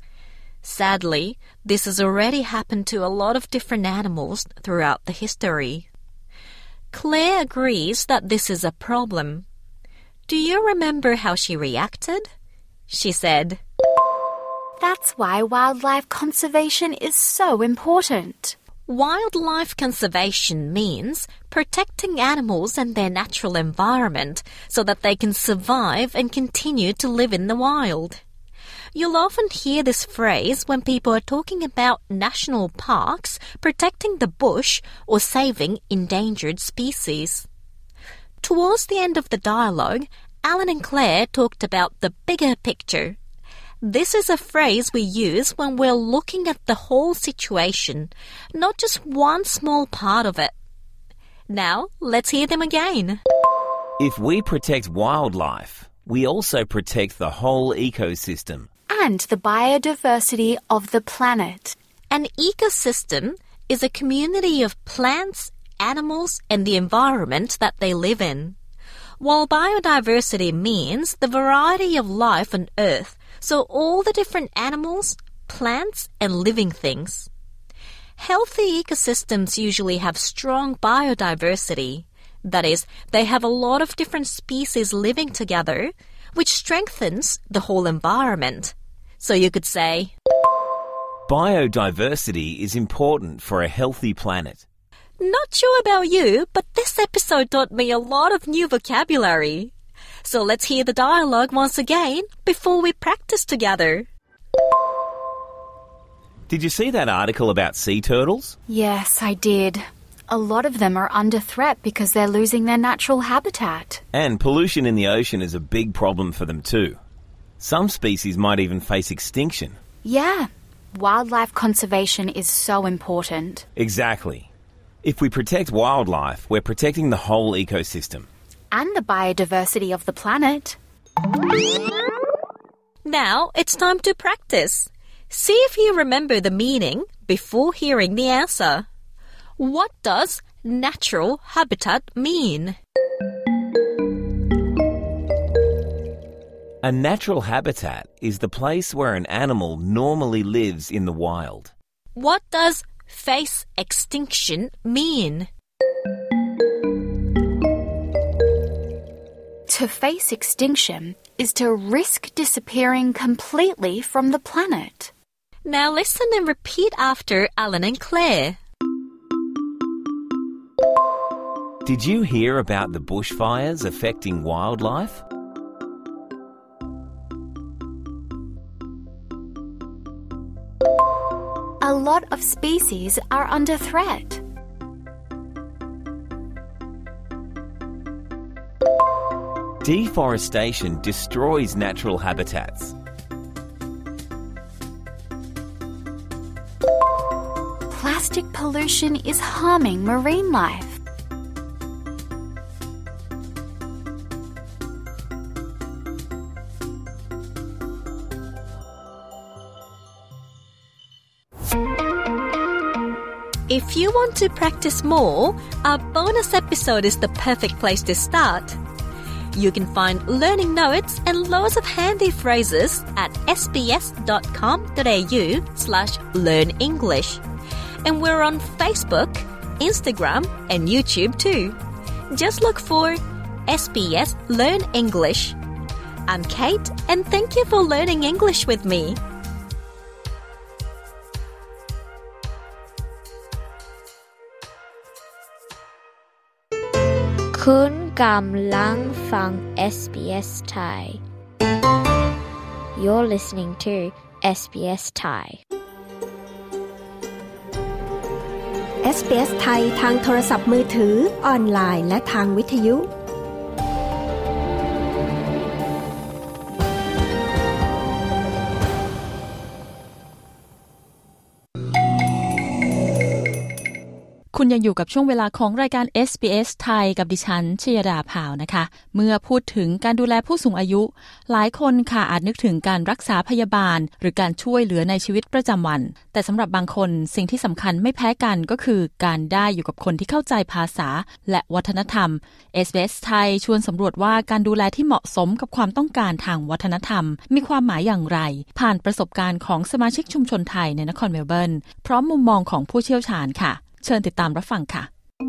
Sadly, this has already happened to a lot of different animals throughout the history. Claire agrees that this is a problem. Do you remember how she reacted? She said, That's why wildlife conservation is so important. Wildlife conservation means protecting animals and their natural environment so that they can survive and continue to live in the wild. You'll often hear this phrase when people are talking about national parks, protecting the bush, or saving endangered species. Towards the end of the dialogue, Alan and Claire talked about the bigger picture. This is a phrase we use when we're looking at the whole situation, not just one small part of it. Now, let's hear them again. If we protect wildlife, we also protect the whole ecosystem. And the biodiversity of the planet. An ecosystem is a community of plants, animals, and the environment that they live in. While biodiversity means the variety of life on Earth, so all the different animals, plants, and living things. Healthy ecosystems usually have strong biodiversity. That is, they have a lot of different species living together, which strengthens the whole environment. So you could say, Biodiversity is important for a healthy planet. Not sure about you, but this episode taught me a lot of new vocabulary. So let's hear the dialogue once again before we practice together. Did you see that article about sea turtles? Yes, I did. A lot of them are under threat because they're losing their natural habitat. And pollution in the ocean is a big problem for them too. Some species might even face extinction. Yeah, wildlife conservation is so important. Exactly. If we protect wildlife, we're protecting the whole ecosystem. And the biodiversity of the planet. Now it's time to practice. See if you remember the meaning before hearing the answer. What does natural habitat mean? A natural habitat is the place where an animal normally lives in the wild. What does face extinction mean? To face extinction is to risk disappearing completely from the planet. Now listen and repeat after Alan and Claire. Did you hear about the bushfires affecting wildlife? A lot of species are under threat. Deforestation destroys natural habitats. Plastic pollution is harming marine life. If you want to practice more, our bonus episode is the perfect place to start. You can find learning notes and loads of handy phrases at sbs.com.au slash learn English. And we're on Facebook, Instagram and YouTube too. Just look for S B S Learn English. I'm Kate and thank you for learning English with me. คุณกำลังฟัง เอส บี เอส Thai You're listening to เอส บี เอส Thai เอส บี เอส ไทยทางโทรศัพท์มือถือออนไลน์และทางวิทยุคุณยังอยู่กับช่วงเวลาของรายการ เอส บี เอส ไทยกับดิฉันชยดาภาวนะคะเมื่อพูดถึงการดูแลผู้สูงอายุหลายคนค่ะอาจนึกถึงการรักษาพยาบาลหรือการช่วยเหลือในชีวิตประจำวันแต่สำหรับบางคนสิ่งที่สำคัญไม่แพ้กันก็คือการได้อยู่กับคนที่เข้าใจภาษาและวัฒนธรรม เอส บี เอส ไทยชวนสำรวจว่าการดูแลที่เหมาะสมกับความต้องการทางวัฒนธรรมมีความหมายอย่างไรผ่านประสบการณ์ของสมาชิกชุมชนไทยในนครเมลเบิร์นพร้อมมุมมองของผู้เชี่ยวชาญค่ะเชิญติดตามรับฟังค่ะ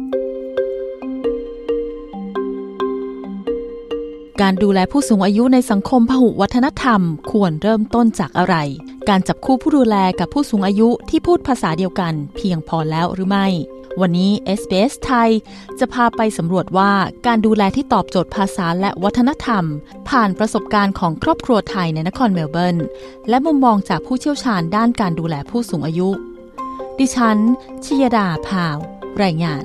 การดูแลผู้สูงอายุในสังคมพหุวัฒนธรรมควรเริ่มต้นจากอะไรการจับคู่ผู้ดูแลกับผู้สูงอายุที่พูดภาษาเดียวกันเพียงพอแล้วหรือไม่วันนี้ เอส บี เอส ไทยจะพาไปสำรวจว่าการดูแลที่ตอบโจทย์ภาษาและวัฒนธรรมผ่านประสบการณ์ของครอบครัวไทยในนครเมลเบิร์นและมุมมองจากผู้เชี่ยวชาญด้านการดูแลผู้สูงอายุดิฉันชยดาภาวรายงาน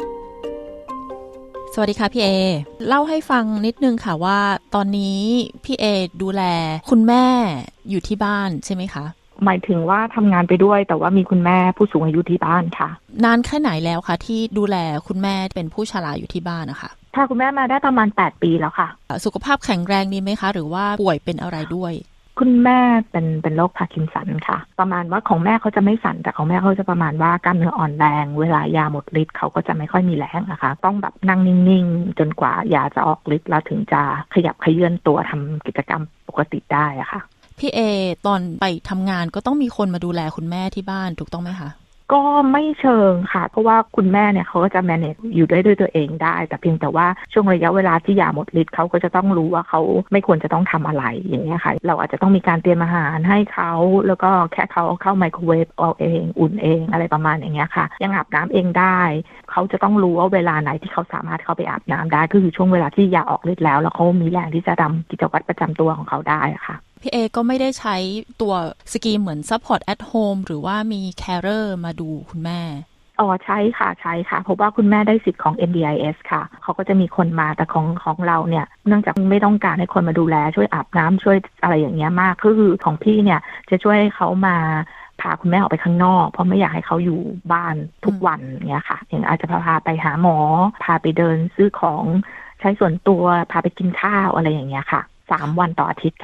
สวัสดีค่ะพี่เอเล่าให้ฟังนิดนึงค่ะว่าตอนนี้พี่เอดูแลคุณแม่อยู่ที่บ้านใช่ไหมคะหมายถึงว่าทำงานไปด้วยแต่ว่ามีคุณแม่ผู้สูงอายุที่บ้านค่ะนานแค่ไหนแล้วคะที่ดูแลคุณแม่เป็นผู้ชราอยู่ที่บ้านนะคะถ้าคุณแม่มาได้ประมาณแปดปีแล้วค่ะสุขภาพแข็งแรงดีไหมคะหรือว่าป่วยเป็นอะไรด้วยคุณแม่เป็นเป็นโรคพาร์กินสันค่ะประมาณว่าของแม่เขาจะไม่สั่นแต่ของแม่เขาจะประมาณว่ากล้ามเนื้ออ่อนแรงเวลายาหมดฤทธิ์เขาก็จะไม่ค่อยมีแรงนะคะต้องแบบนั่งนิ่งๆจนกว่ายาจะออกฤทธิ์แล้วถึงจะขยับเขยื้อนตัวทำกิจกรรมปกติได้อะค่ะพี่เอตอนไปทำงานก็ต้องมีคนมาดูแลคุณแม่ที่บ้านถูกต้องไหมคะก็ไม่เชิงค่ะเพราะว่าคุณแม่เนี่ยเขาก็จะ manage อยู่ได้ด้วยตัวเองได้แต่เพียงแต่ว่าช่วงระยะเวลาที่ยาหมดฤทธิ์เขาก็จะต้องรู้ว่าเขาไม่ควรจะต้องทำอะไรอย่างเงี้ยค่ะเราอาจจะต้องมีการเตรียมอาหารให้เขาแล้วก็แค่เขาเข้าไมโครเวฟเอาเองอุ่นเองอะไรประมาณอย่างเงี้ยค่ะยังอาบน้ำเองได้เขาจะต้องรู้ว่าเวลาไหนที่เขาสามารถเข้าไปอาบน้ำได้ก็คือช่วงเวลาที่ยาออกฤทธิ์แล้วแล้วเขามีแรงที่จะทำกิจวัตรประจำตัวของเขาได้ค่ะพี่เอก็ไม่ได้ใช้ตัวสกีมเหมือน Support at Home หรือว่ามี Carer มาดูคุณแม่อ๋อใช้ค่ะใช้ค่ะเพราะว่าคุณแม่ได้สิทธิ์ของ เอ็น ดี ไอ เอส ค่ะเขาก็จะมีคนมาแต่ของของเราเนี่ยเนื่องจากไม่ต้องการให้คนมาดูแลช่วยอาบน้ำช่วยอะไรอย่างเงี้ยมากคือของพี่เนี่ยจะช่วยให้เขามาพาคุณแม่ออกไปข้างนอกเพราะไม่อยากให้เขาอยู่บ้านทุกวันเงี้ยค่ะอย่างอาจจะพาไปหาหมอพาไปเดินซื้อของใช้ส่วนตัวพาไปกินข้าวอะไรอย่างเงี้ยค่ะสามวันต่ออาทิตย์ค่ะ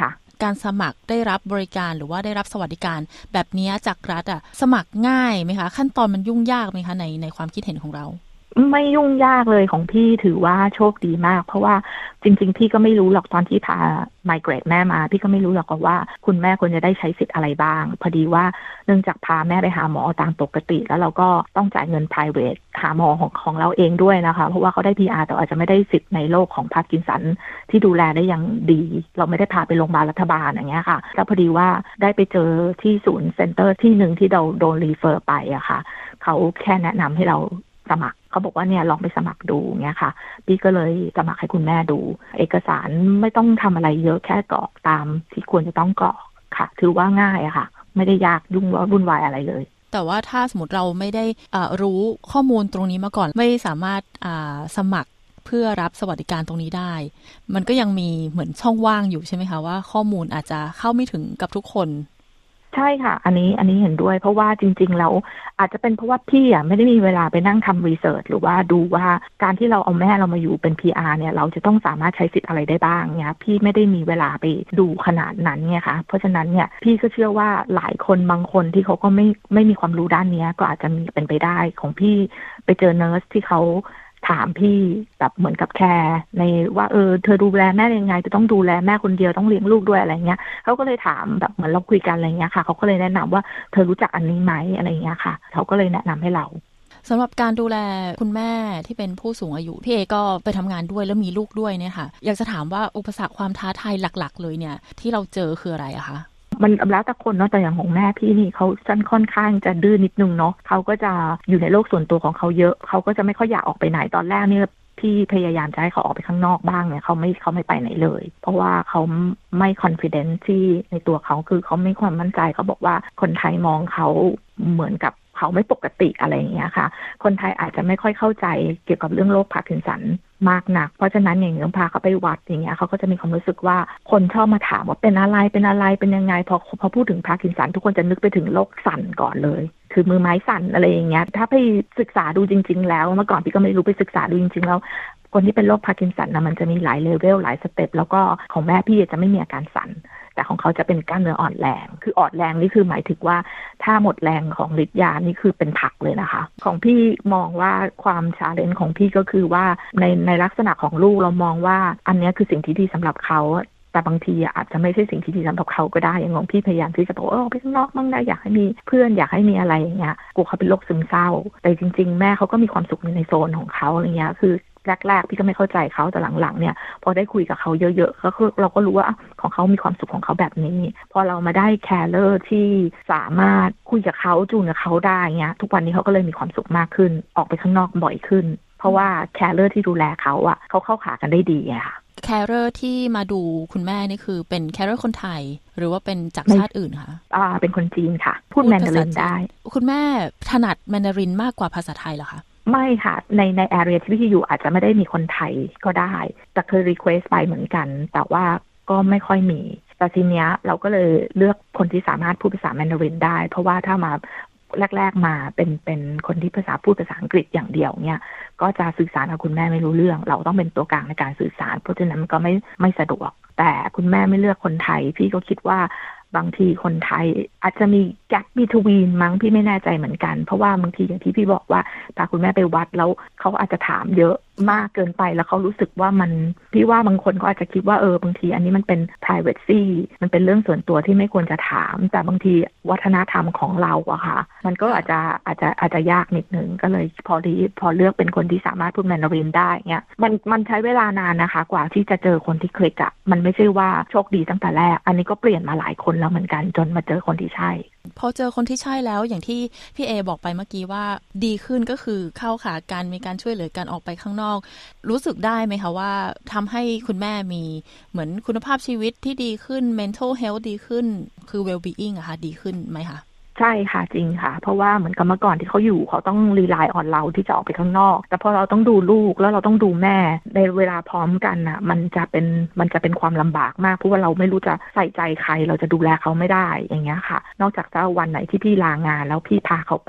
การสมัครได้รับบริการหรือว่าได้รับสวัสดิการแบบนี้จากรัฐอ่ะสมัครง่ายไหมคะขั้นตอนมันยุ่งยากไหมคะในในความคิดเห็นของเราไม่ยุ่งยากเลยของพี่ถือว่าโชคดีมากเพราะว่าจริงๆพี่ก็ไม่รู้หรอกตอนที่พาไมเกรตแม่มาพี่ก็ไม่รู้หรอกว่าคุณแม่ควรจะได้ใช้สิทธิ์อะไรบ้างพอดีว่าเนื่องจากพาแม่ไปหาหมอตามปกติแล้วเราก็ต้องจ่ายเงิน private หาหมอของของเราเองด้วยนะคะเพราะว่าเขาได้ พี อาร์ แต่อาจจะไม่ได้สิทธิ์ในโรคของพาร์กินสันที่ดูแลได้อย่างดีเราไม่ได้พาไปโรงพยาบาลรัฐบาลอย่างเงี้ยค่ะแล้วพอดีว่าได้ไปเจอที่ศูนย์เซ็นเตอร์ที่หนึ่งที่เราโดนรีเฟอร์ไปอะค่ะเขาแค่แนะนำให้เราสมัครเขาบอกว่าเนี่ยลองไปสมัครดูเงี้ยค่ะพี่ก็เลยสมัครให้คุณแม่ดูเอกสารไม่ต้องทำอะไรเยอะแค่กรอกตามที่ควรจะต้องกรอกค่ะถือว่าง่ายอะค่ะไม่ได้ยากยุ่งวุ่นวายอะไรเลยแต่ว่าถ้าสมมติเราไม่ได้รู้ข้อมูลตรงนี้มาก่อนไม่สามารถสมัครเพื่อรับสวัสดิการตรงนี้ได้มันก็ยังมีเหมือนช่องว่างอยู่ใช่ไหมคะว่าข้อมูลอาจจะเข้าไม่ถึงกับทุกคนใช่ค่ะอันนี้อันนี้เห็นด้วยเพราะว่าจริงๆแล้วอาจจะเป็นเพราะว่าพี่อ่ะไม่ได้มีเวลาไปนั่งทำรีเสิร์ชหรือว่าดูว่าการที่เราเอาแม่เรามาอยู่เป็น พี อาร์ เนี่ยเราจะต้องสามารถใช้สิทธิ์อะไรได้บ้างเนี่ยพี่ไม่ได้มีเวลาไปดูขนาดนั้นเนี่ยค่ะเพราะฉะนั้นเนี่ยพี่ก็เชื่อว่าหลายคนบางคนที่เขาก็ไม่ไม่มีความรู้ด้านนี้ก็อาจจะมีเป็นไปได้ของพี่ไปเจอเนิร์สที่เขาถามพี่แบบเหมือนกับแคร์ในว่าเออเธอดูแลแม่ยังไงจะต้องดูแลแม่คนเดียวต้องเลี้ยงลูกด้วยอะไรเงี้ยเขาก็เลยถามแบบเหมือนเราคุยกันอะไรเงี้ยค่ะเขาก็เลยแนะนำว่าเธอรู้จักอันนี้ไหมอะไรเงี้ยค่ะเขาก็เลยแนะนำให้เราสำหรับการดูแลคุณแม่ที่เป็นผู้สูงอายุพี่เอก็ไปทำงานด้วยแล้วมีลูกด้วยเนี่ยค่ะอยากจะถามว่าอุปสรรคความท้าทายหลักๆเลยเนี่ยที่เราเจอคืออะไรอะคะมันแล้วแต่คนเนาะแต่อย่างของแม่พี่นี่เขาสั้นค่อนข้างจะดื้อนิดนึงเนาะเขาก็จะอยู่ในโลกส่วนตัวของเขาเยอะเขาก็จะไม่ค่อยอยากออกไปไหนตอนแรกเนี่ยพี่พยายามจะให้เขาออกไปข้างนอกบ้างเนี่ยเขาไม่เขาไม่ไปไหนเลยเพราะว่าเขาไม่ confident ที่ในตัวเขาคือเขาไม่ความมั่นใจเขาบอกว่าคนไทยมองเขาเหมือนกับเขาไม่ปกติอะไรอย่างเงี้ยค่ะคนไทยอาจจะไม่ค่อยเข้าใจเกี่ยวกับเรื่องโรคพาร์กินสันมากนักเพราะฉะนั้นอย่างเงี้ยพาเขาไปวัดอย่างเงี้ยเขาก็จะมีความรู้สึกว่าคนชอบมาถามว่าเป็นอะไรเป็นอะไรเป็นยังไงพอพอพูดถึงพาร์กินสันทุกคนจะนึกไปถึงโรคสั่นก่อนเลยคือมือไม้สั่นอะไรอย่างเงี้ยถ้าไปศึกษาดูจริงๆแล้วเมื่อก่อนพี่ก็ไม่รู้ไปศึกษาดูจริงๆแล้วคนที่เป็นโรคพาร์กินสันนะมันจะมีหลายเลเวลหลายสเต็ปแล้วก็ของแม่พี่จะไม่มีอาการสั่นแต่ของเขาจะเป็นกล้ามเนื้ออ่อนแรงคืออ่อนแรงนี่คือหมายถึงว่าถ้าหมดแรงของฤทธิ์ยานี่คือเป็นผักเลยนะคะของพี่มองว่าความชาเลนจ์ของพี่ก็คือว่าในในลักษณะของลูกเรามองว่าอันนี้คือสิ่งที่ดีสำหรับเขาแต่บางทีอาจจะไม่ใช่สิ่งที่ดีสำหรับเขาก็ได้อย่างของพี่พยายามที่จะบอกเออไปข้างนอกบ้างได้อยากให้มีเพื่อนอยากให้มีอะไรอย่างเงี้ยกลัวเขาเป็นโรคซึมเศร้าแต่จริงๆแม่เขาก็มีความสุขในโซนของเขาอะไรเงี้ยคือแรกๆพี่ก็ไม่เข้าใจเขาแต่หลังๆเนี่ยพอได้คุยกับเขาเยอะๆก็คือเราก็รู้ว่าของเขามีความสุขของเขาแบบนี้พอเรามาได้แคร์เลอร์ที่สามารถคุยกับเขาจูนกับเขาได้เงี้ยทุกวันนี้เขาก็เลยมีความสุขมากขึ้นออกไปข้างนอกบ่อยขึ้นเพราะว่าแคร์เลอร์ที่ดูแลเขาอ่ะเขาเข้าขากันได้ดีอะค่ะแคร์เลอร์ที่มาดูคุณแม่นี่คือเป็นแคร์เลอร์คนไทยหรือว่าเป็นจากชาติอื่นคะอ่าเป็นคนจีนค่ะพูดแมนดารินได้คุณแม่ถนัดแมนดารินมากกว่าภาษาไทยเหรอคะไม่ค่ะในในแอเรียที่พี่อยู่อาจจะไม่ได้มีคนไทยก็ได้แต่เคยรีเควสไปเหมือนกันแต่ว่าก็ไม่ค่อยมีแต่ทีเนี้ยเราก็เลยเลือกคนที่สามารถพูดภาษาแมนดารินได้เพราะว่าถ้ามาแรกๆมาเป็นเป็นคนที่ภาษาพูดภาษาอังกฤษอย่างเดียวเนี่ยก็จะสื่อสารกับคุณแม่ไม่รู้เรื่องเราต้องเป็นตัวกลางในการสื่อสารเพราะฉะนั้นมันก็ไม่ไม่สะดวกแต่คุณแม่ไม่เลือกคนไทยพี่ก็คิดว่าบางทีคนไทยอาจจะมีแกปบีทวีนมั้งพี่ไม่แน่ใจเหมือนกันเพราะว่าบางทีอย่างที่พี่บอกว่าพาคุณแม่ไปวัดแล้วเขาอาจจะถามเยอะมากเกินไปแล้วเขารู้สึกว่ามันพี่ว่าบางคนก็อาจจะคิดว่าเออบางทีอันนี้มันเป็น privacy มันเป็นเรื่องส่วนตัวที่ไม่ควรจะถามแต่บางทีวัฒนธรรมของเราอะค่ะมันก็อาจจะอาจจะอาจจะยากนิดนึงก็เลยพอดีพอเลือกเป็นคนที่สามารถพูดแมนดารินได้เงี้ยมันมันใช้เวลานานนะคะกว่าที่จะเจอคนที่คลิกอะมันไม่ใช่ว่าโชคดีตั้งแต่แรกอันนี้ก็เปลี่ยนมาหลายคนแล้วเหมือนกันจนมาเจอคนที่ใช่พอเจอคนที่ใช่แล้วอย่างที่พี่เอบอกไปเมื่อกี้ว่าดีขึ้นก็คือเข้าขากันมีการช่วยเหลือกันออกไปข้างนอกรู้สึกได้ไหมคะว่าทำให้คุณแม่มีเหมือนคุณภาพชีวิตที่ดีขึ้น mental health ดีขึ้นคือ well-being อะค่ะดีขึ้นไหมคะใช่ค่ะจริงค่ะเพราะว่าเหมือนกับเมื่อก่อนที่เขาอยู่เขาต้องรีไลน์ออนเราที่จะออกไปข้างนอกแต่พอเราต้องดูลูกแล้วเราต้องดูแม่ในเวลาพร้อมกันน่ะมันจะเป็นมันจะเป็นความลำบากมากเพราะว่าเราไม่รู้จะใส่ใจใครเราจะดูแลเขาไม่ได้อย่างเงี้ยค่ะนอกจากจะวันไหนที่พี่ลางานแล้วพี่พาเขาไป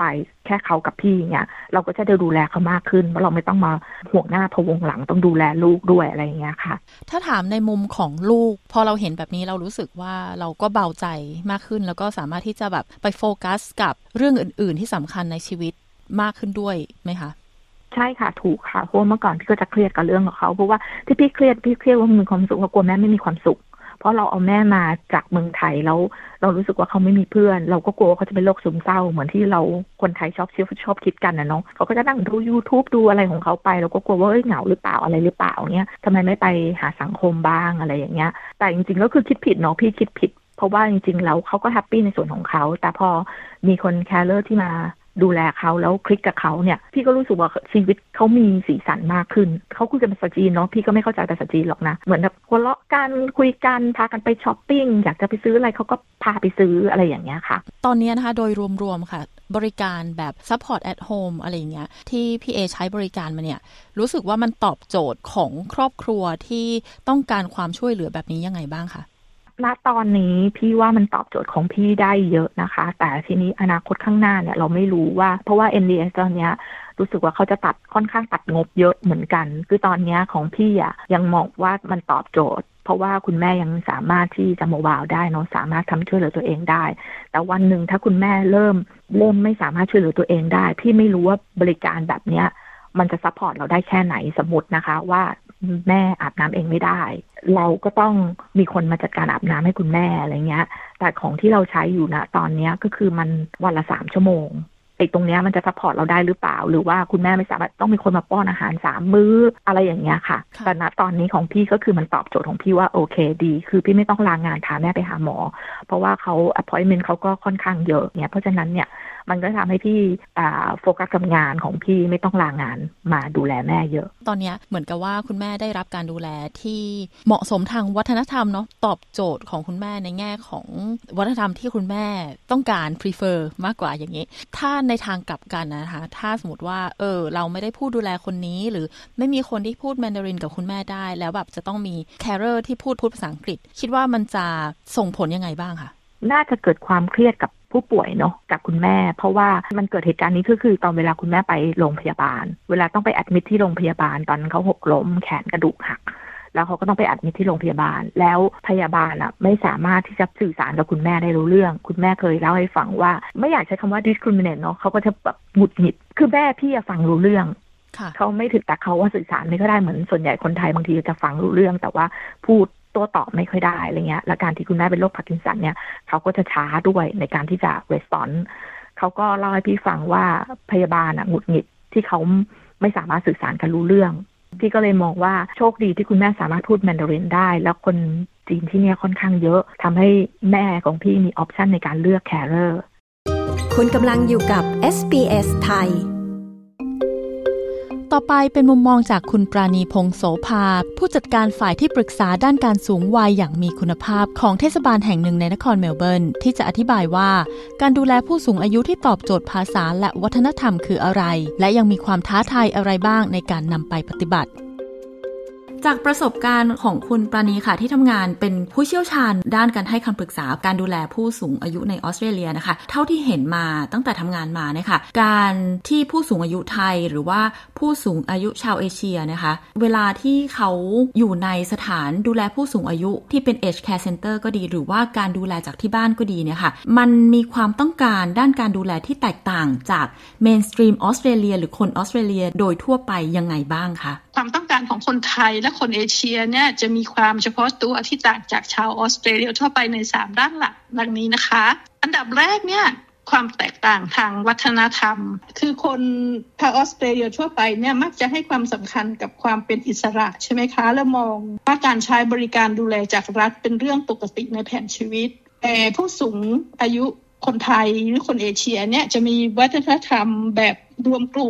แค่เขากับพี่เงี้ยเราก็จะได้ดูแลเขามากขึ้นเพราะเราไม่ต้องมาห่วงหน้าพะวงหลังต้องดูแลลูกด้วยอะไรอย่างเงี้ยค่ะถ้าถามในมุมของลูกพอเราเห็นแบบนี้เรารู้สึกว่าเราก็เบาใจมากขึ้นแล้วก็สามารถที่จะแบบไปโฟกัสกับเรื่องอื่นๆที่สำคัญในชีวิตมากขึ้นด้วยไหมคะใช่ค่ะถูกค่ะเพราะเมื่อก่อนพี่ก็จะเครียดกับเรื่องของเขาเพราะว่าที่พี่เครียดพี่เครียดว่ามีความสุขกลัวแม่ไม่มีความสุขเพราะเราเอาแม่มาจากเมืองไทยแล้วเรารู้สึกว่าเขาไม่มีเพื่อนเราก็กลัวว่าเขาจะเป็นโรคซึมเศร้าเหมือนที่เราคนไทยชอบชอบชอบคิดกันนะเนาะเขาก็จะนั่งดู YouTube ดูอะไรของเขาไปเราก็กลัวว่าเอ้ยเหงาหรือเปล่าอะไรหรือเปล่าเนี้ยทำไมไม่ไปหาสังคมบ้างอะไรอย่างเงี้ยแต่จริงๆก็คือคิดผิดเนาะพี่คิดผิดเพราะว่าจริงๆแล้วเขาก็แฮปปี้ในส่วนของเขาแต่พอมีคนแคร์เลอร์ที่มาดูแลเขาแล้วคลิกกับเขาเนี่ยพี่ก็รู้สึกว่าชีวิตเขามีสีสันมากขึ้นเขาคุยกันภาษาจีนเนาะพี่ก็ไม่เข้าใจภาษาจีนหรอกนะเหมือนแบบหัวเราะกันคุยกันพากันไปช้อปปิ้งอยากจะไปซื้ออะไรเขาก็พาไปซื้ออะไรอย่างเงี้ยค่ะตอนนี้นะคะโดยรวมๆค่ะบริการแบบ support at home อะไรอย่างเงี้ยที่พี่เอใช้บริการมาเนี่ยรู้สึกว่ามันตอบโจทย์ของครอบครัวที่ต้องการความช่วยเหลือแบบนี้ยังไงบ้างคะณตอนนี้พี่ว่ามันตอบโจทย์ของพี่ได้เยอะนะคะแต่ทีนี้อนาคตข้างหน้าเนี่ยเราไม่รู้ว่าเพราะว่า เอ็น ดี เอส ตอนเนี้ยรู้สึกว่าเขาจะตัดค่อนข้างตัดงบเยอะเหมือนกันคือตอนนี้ของพี่อ่ะยังมองว่ามันตอบโจทย์เพราะว่าคุณแม่ยังสามารถที่จะโมบายได้เนาะสามารถทำช่วยเหลือตัวเองได้แต่วันหนึ่งถ้าคุณแม่เริ่มเริ่มไม่สามารถช่วยเหลือตัวเองได้พี่ไม่รู้ว่าบริการแบบเนี้ยมันจะซัพพอร์ตเราได้แค่ไหนสมมตินะคะว่าแม่อาบน้ำเองไม่ได้เราก็ต้องมีคนมาจัดการอาบน้ำให้คุณแม่อะไรเงี้ยแต่ของที่เราใช้อยู่นะตอนนี้ก็คือมันวันละสามชั่วโมงไอ้ตรงเนี้ยมันจะซัพพอร์ตเราได้หรือเปล่าหรือว่าคุณแม่ไม่สามารถต้องมีคนมาป้อนอาหารสามมื้ออะไรอย่างเงี้ยค่ะแต่ณตอนนี้ของพี่ก็คือมันตอบโจทย์ของพี่ว่าโอเคดีคือพี่ไม่ต้องลางานพาแม่ไปหาหมอเพราะว่าเขา appointment เขาก็ค่อนข้างเยอะเนี่ยเพราะฉะนั้นเนี่ยมันก็ทำให้พี่โฟกัสกับงานของพี่ไม่ต้องลางานมาดูแลแม่เยอะตอนนี้เหมือนกับว่าคุณแม่ได้รับการดูแลที่เหมาะสมทางวัฒนธรรมเนาะตอบโจทย์ของคุณแม่ในแง่ของวัฒนธรรมที่คุณแม่ต้องการ prefer มากกว่าอย่างนี้ถ้าในทางกลับกันนะคะถ้าสมมติว่าเออเราไม่ได้พูดดูแลคนนี้หรือไม่มีคนที่พูดแมนดารินกับคุณแม่ได้แล้วแบบจะต้องมีแคร์เรอร์ที่พูดพูดภาษาอังกฤษคิดว่ามันจะส่งผลยังไงบ้างคะน่าจะเกิดความเครียดกับผู้ป่วยเนาะกับคุณแม่เพราะว่ามันเกิดเหตุการณ์นี้ก็คือตอนเวลาคุณแม่ไปโรงพยาบาลเวลาต้องไปแอดมิทที่โรงพยาบาลตอนเขาหกล้มแขนกระดูกหักแล้วเขาก็ต้องไปแอดมิทที่โรงพยาบาลแล้วพยาบาลอ่ะไม่สามารถที่จะสื่อสารกับคุณแม่ได้รู้เรื่องคุณแม่เคยเล่าให้ฟังว่าไม่อยากใช้คำว่า discriminate เนาะเขาก็จะแบบหงุดหงิดคือแม่พี่ฟังรู้เรื่องเขาไม่ถึงแต่เขาว่าสื่อสารไม่ก็ได้เหมือนส่วนใหญ่คนไทยบางทีจะฟังรู้เรื่องแต่ว่าพูดโต้ตอบไม่ค่อยได้อะไรเงี้ยและการที่คุณแม่เป็นโรคพาร์กินสันเนี่ยเขาก็จะช้าด้วยในการที่จะ response เขาก็เล่าให้พี่ฟังว่าพยาบาลอ่ะหงุดหงิดที่เขาไม่สามารถสื่อสารกันรู้เรื่องพี่ก็เลยมองว่าโชคดีที่คุณแม่สามารถพูดแมนดารินได้แล้วคนจีนที่เนี่ยค่อนข้างเยอะทำให้แม่ของพี่มีออปชันในการเลือกแคร์เรอร์คุณกำลังอยู่กับ เอส บี เอส ไทยต่อไปเป็นมุมมองจากคุณปราณีพงษ์โสภาผู้จัดการฝ่ายที่ปรึกษาด้านการสูงวัยอย่างมีคุณภาพของเทศบาลแห่งหนึ่งในนครเมลเบิร์นที่จะอธิบายว่าการดูแลผู้สูงอายุที่ตอบโจทย์ภาษาและวัฒนธรรมคืออะไรและยังมีความท้าทายอะไรบ้างในการนำไปปฏิบัติจากประสบการณ์ของคุณปราณีค่ะที่ทำงานเป็นผู้เชี่ยวชาญด้านการให้คำปรึกษาการดูแลผู้สูงอายุในออสเตรเลียนะคะเท่าที่เห็นมาตั้งแต่ทำงานมาเนี่ยค่ะการที่ผู้สูงอายุไทยหรือว่าผู้สูงอายุชาวเอเชียนะคะเวลาที่เขาอยู่ในสถานดูแลผู้สูงอายุที่เป็น Aged Care Center ก็ดีหรือว่าการดูแลจากที่บ้านก็ดีเนี่ยค่ะมันมีความต้องการด้านการดูแลที่แตกต่างจากเมนสตรีมออสเตรเลียหรือคนออสเตรเลียโดยทั่วไปยังไงบ้างคะความต้องการของคนไทยและคนเอเชียเนี่ยจะมีความเฉพาะตัวที่ต่างจากชาวออสเตรเลียทั่วไปในสามด้านหลักดังนี้นะคะอันดับแรกเนี่ยความแตกต่างทางวัฒนธรรมคือคนชาวออสเตรเลียทั่วไปเนี่ยมักจะให้ความสำคัญกับความเป็นอิสระใช่ไหมคะและมองว่าการใช้บริการดูแลจากรัฐเป็นเรื่องปกติในแผนชีวิตแต่ผู้สูงอายุคนไทยหรือคนเอเชียเนี่ยจะมีวัฒนธรรมแบบรวมกลุ่ม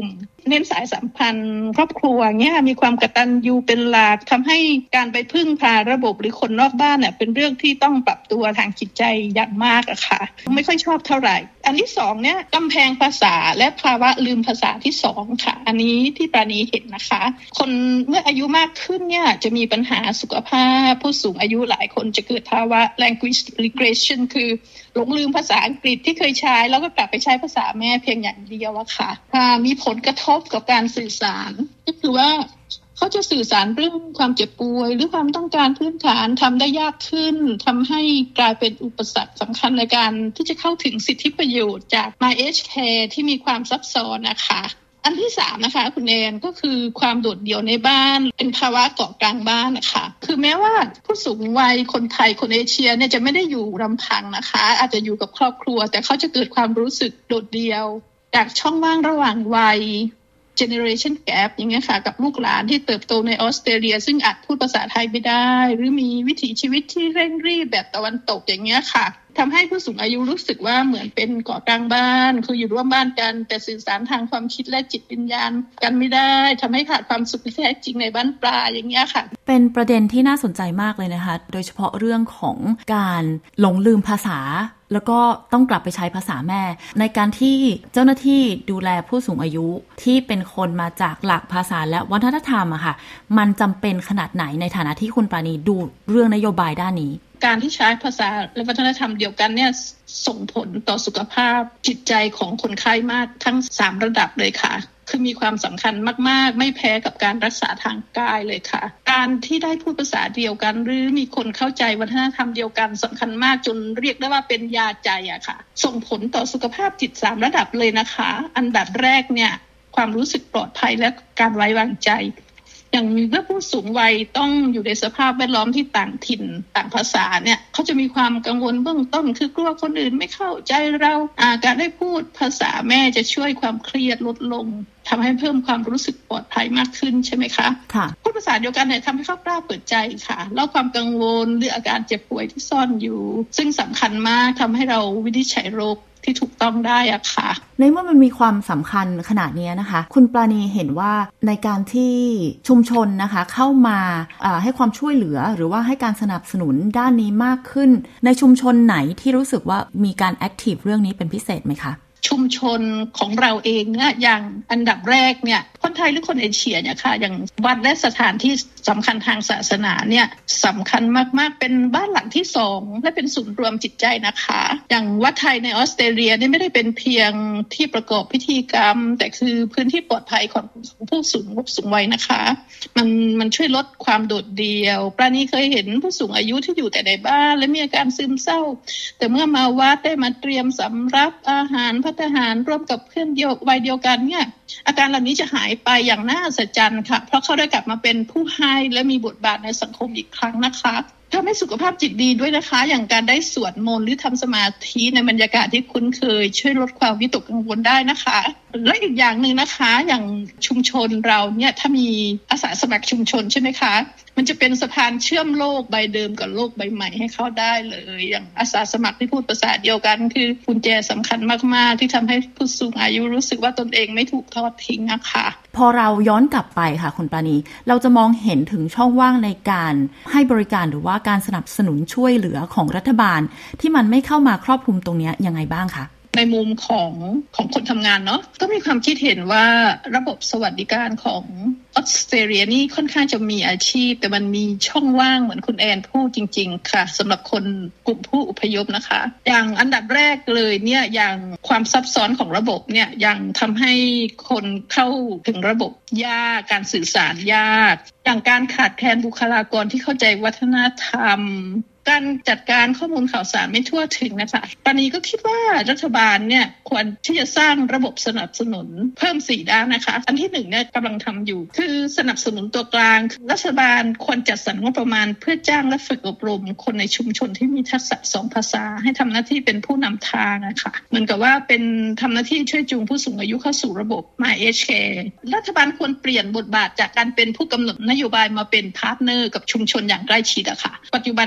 เน้นสายสัมพันธ์ครอบครัวเงี้ยมีความกตัญญูเป็นหลักทำให้การไปพึ่งพาระบบหรือคนนอกบ้านเนี่ยเป็นเรื่องที่ต้องปรับตัวทางจิตใจอย่างมากอะค่ะไม่ค่อยชอบเท่าไหร่อันที่สองเนี่ยกำแพงภาษาและภาวะลืมภาษาที่สองค่ะอันนี้ที่ปราณีเห็นนะคะคนเมื่ออายุมากขึ้นเนี่ยจะมีปัญหาสุขภาพผู้สูงอายุหลายคนจะเกิดภาวะ language regression คือหลงลืมภาษาอังกฤษที่เคยใช้แล้วก็กลับไปใช้ภาษาแม่เพียงอย่างเดียวอะค่ะมีผลกระทบกับการสื่อสารก็คือว่าเขาจะสื่อสารเรื่องความเจ็บป่วยหรือความต้องการพื้นฐานทำได้ยากขึ้นทำให้กลายเป็นอุปสรรคสำคัญในการที่จะเข้าถึงสิทธิประโยชน์จาก My Age Care ที่มีความซับซ้อนนะคะอันที่สามนะคะคุณแอนก็คือความโดดเดี่ยวในบ้านเป็นภาวะเกาะกลางบ้านนะคะคือแม้ว่าผู้สูงวัยคนไทยคนเอเชียเนี่ยจะไม่ได้อยู่ลำพังนะคะอาจจะอยู่กับครอบครัวแต่เขาจะเกิดความรู้สึกโดดเดี่ยวจากช่องว่างระหว่างวัยgeneration gap อย่างเงี้ยค่ะกับลูกหลานที่เติบโตในออสเตรเลียซึ่งอาจพูดภาษาไทยไม่ได้หรือมีวิถีชีวิตที่เร่งรีบแบบตะวันตกอย่างเงี้ยค่ะทำให้ผู้สูงอายุรู้สึกว่าเหมือนเป็นเกาะกลางบ้านคืออยู่ร่วมบ้านกันแต่สื่อสารทางความคิดและจิตวิญญาณกันไม่ได้ทำให้ขาดความสุขที่แท้จริงในบ้านปลายอย่างเงี้ยค่ะเป็นประเด็นที่น่าสนใจมากเลยนะคะโดยเฉพาะเรื่องของการหลงลืมภาษาแล้วก็ต้องกลับไปใช้ภาษาแม่ในการที่เจ้าหน้าที่ดูแลผู้สูงอายุที่เป็นคนมาจากหลักภาษาและวัฒนธรรมอะค่ะมันจำเป็นขนาดไหนในฐานะที่คุณปราณีดูเรื่องนโยบายด้านนี้การที่ใช้ภาษาและวัฒนธรรมเดียวกันเนี่ยส่งผลต่อสุขภาพจิตใจของคนไข้มากทั้งสามระดับเลยค่ะคือมีความสำคัญมากๆไม่แพ้กับการรักษาทางกายเลยค่ะการที่ได้พูดภาษาเดียวกันหรือมีคนเข้าใจวัฒนธรรมเดียวกันสำคัญมากจนเรียกได้ว่าเป็นยาใจอะค่ะส่งผลต่อสุขภาพจิตสามระดับเลยนะคะอันดับแรกเนี่ยความรู้สึกปลอดภัยและการไว้วางใจอย่างเมื่อผู้สูงวัยต้องอยู่ในสภาพแวดล้อมที่ต่างถิ่นต่างภาษาเนี่ยเขาจะมีความกังวลเบื้องต้นคือกลัวคนอื่นไม่เข้าใจเราอาการได้พูดภาษาแม่จะช่วยความเครียดลดลงทำให้เพิ่มความรู้สึกปลอดภัยมากขึ้นใช่ไหมคะค่ะพูดภาษาเดียวกันเนี่ยทำให้เขากล้าเปิดใจค่ะเล่าความกังวลหรืออาการเจ็บป่วยที่ซ่อนอยู่ซึ่งสำคัญมากทำให้เราวินิจฉัยโรคที่ถูกต้องได้อะค่ะในเมื่อมันมีความสำคัญขนาดนี้นะคะคุณปราณีเห็นว่าในการที่ชุมชนนะคะเข้ามาให้ความช่วยเหลือหรือว่าให้การสนับสนุนด้านนี้มากขึ้นในชุมชนไหนที่รู้สึกว่ามีการแอคทีฟเรื่องนี้เป็นพิเศษไหมคะชุมชนของเราเองเนี่ยอย่างอันดับแรกเนี่ยคนไทยหรือคนเอเชียเนี่ยค่ะอย่างวัดและสถานที่สำคัญทางศาสนาเนี่ยสำคัญมากๆเป็นบ้านหลังที่สองและเป็นศูนย์รวมจิตใจนะคะอย่างวัดไทยในออสเตรเลียนี่ไม่ได้เป็นเพียงที่ประกอบพิธีกรรมแต่คือพื้นที่ปลอดภัยของผู้สูงสูงวัยนะคะมันมันช่วยลดความโดดเดี่ยวปราณีเคยเห็นผู้สูงอายุที่อยู่แต่ในบ้านและมีอาการซึมเศร้าแต่เมื่อมาวัดได้มาเตรียมสำรับอาหารทหารร่วมกับเพื่อนเดียววัยเดียวกันเนี่ยอาการเหล่านี้จะหายไปอย่างน่าอัศจรรย์ค่ะเพราะเขาได้กลับมาเป็นผู้ให้และมีบทบาทในสังคมอีกครั้งนะคะทำให้สุขภาพจิตดีด้วยนะคะอย่างการได้สวดมนต์หรือทำสมาธิในบรรยากาศที่คุ้นเคยช่วยลดความวิตกกังวลได้นะคะและอีกอย่างนึงนะคะอย่างชุมชนเราเนี่ยถ้ามีอาสาสมัครชุมชนใช่ไหมคะมันจะเป็นสะพานเชื่อมโลกใบเดิมกับโลกใบใหม่ให้เข้าได้เลยอย่างอาสาสมัครที่พูดภาษาเดียวกันคือกุญแจสำคัญมากๆที่ทำให้ผู้สูงอายุรู้สึกว่าตนเองไม่ถูกทอดทิ้งนะคะพอเราย้อนกลับไปค่ะคุณปราณีเราจะมองเห็นถึงช่องว่างในการให้บริการหรือว่าการสนับสนุนช่วยเหลือของรัฐบาลที่มันไม่เข้ามาครอบคลุมตรงนี้ยังไงบ้างคะในมุมของของคนทำงานเนาะก็มีความคิดเห็นว่าระบบสวัสดิการของออสเตรเลียนี่ค่อนข้างจะมีอาชีพแต่มันมีช่องว่างเหมือนคุณแอนพูดจริงๆค่ะสำหรับคนกลุ่มผู้อพยพนะคะอย่างอันดับแรกเลยเนี่ยอย่างความซับซ้อนของระบบเนี่ยยังทำให้คนเข้าถึงระบบยากการสื่อสารยากอย่างการขาดแคลนบุคลากรที่เข้าใจวัฒนธรรมการจัดการข้อมูลข่าวสารไม่ทั่วถึงนะคะปานีก็คิดว่ารัฐบาลเนี่ยควรที่จะสร้างระบบสนับสนุนเพิ่มสี่ด้านนะคะอันที่หนึ่งเนี่ยกำลังทำอยู่คือสนับสนุนตัวกลางรัฐบาลควรจัดสรรงบประมาณเพื่อจ้างและฝึกอบรมคนในชุมชนที่มีทักษะสองภาษาให้ทำหน้าที่เป็นผู้นำทางนะคะเหมือนกับว่าเป็นทำหน้าที่ช่วยจูงผู้สูงอายุเข้าสู่ระบบ My Age Care รัฐบาลควรเปลี่ยนบทบาทจากการเป็นผู้กำหนดนโยบายมาเป็นพาร์ทเนอร์กับชุมชนอย่างใกล้ชิดอะค่ะปัจจุบันนี้รัฐ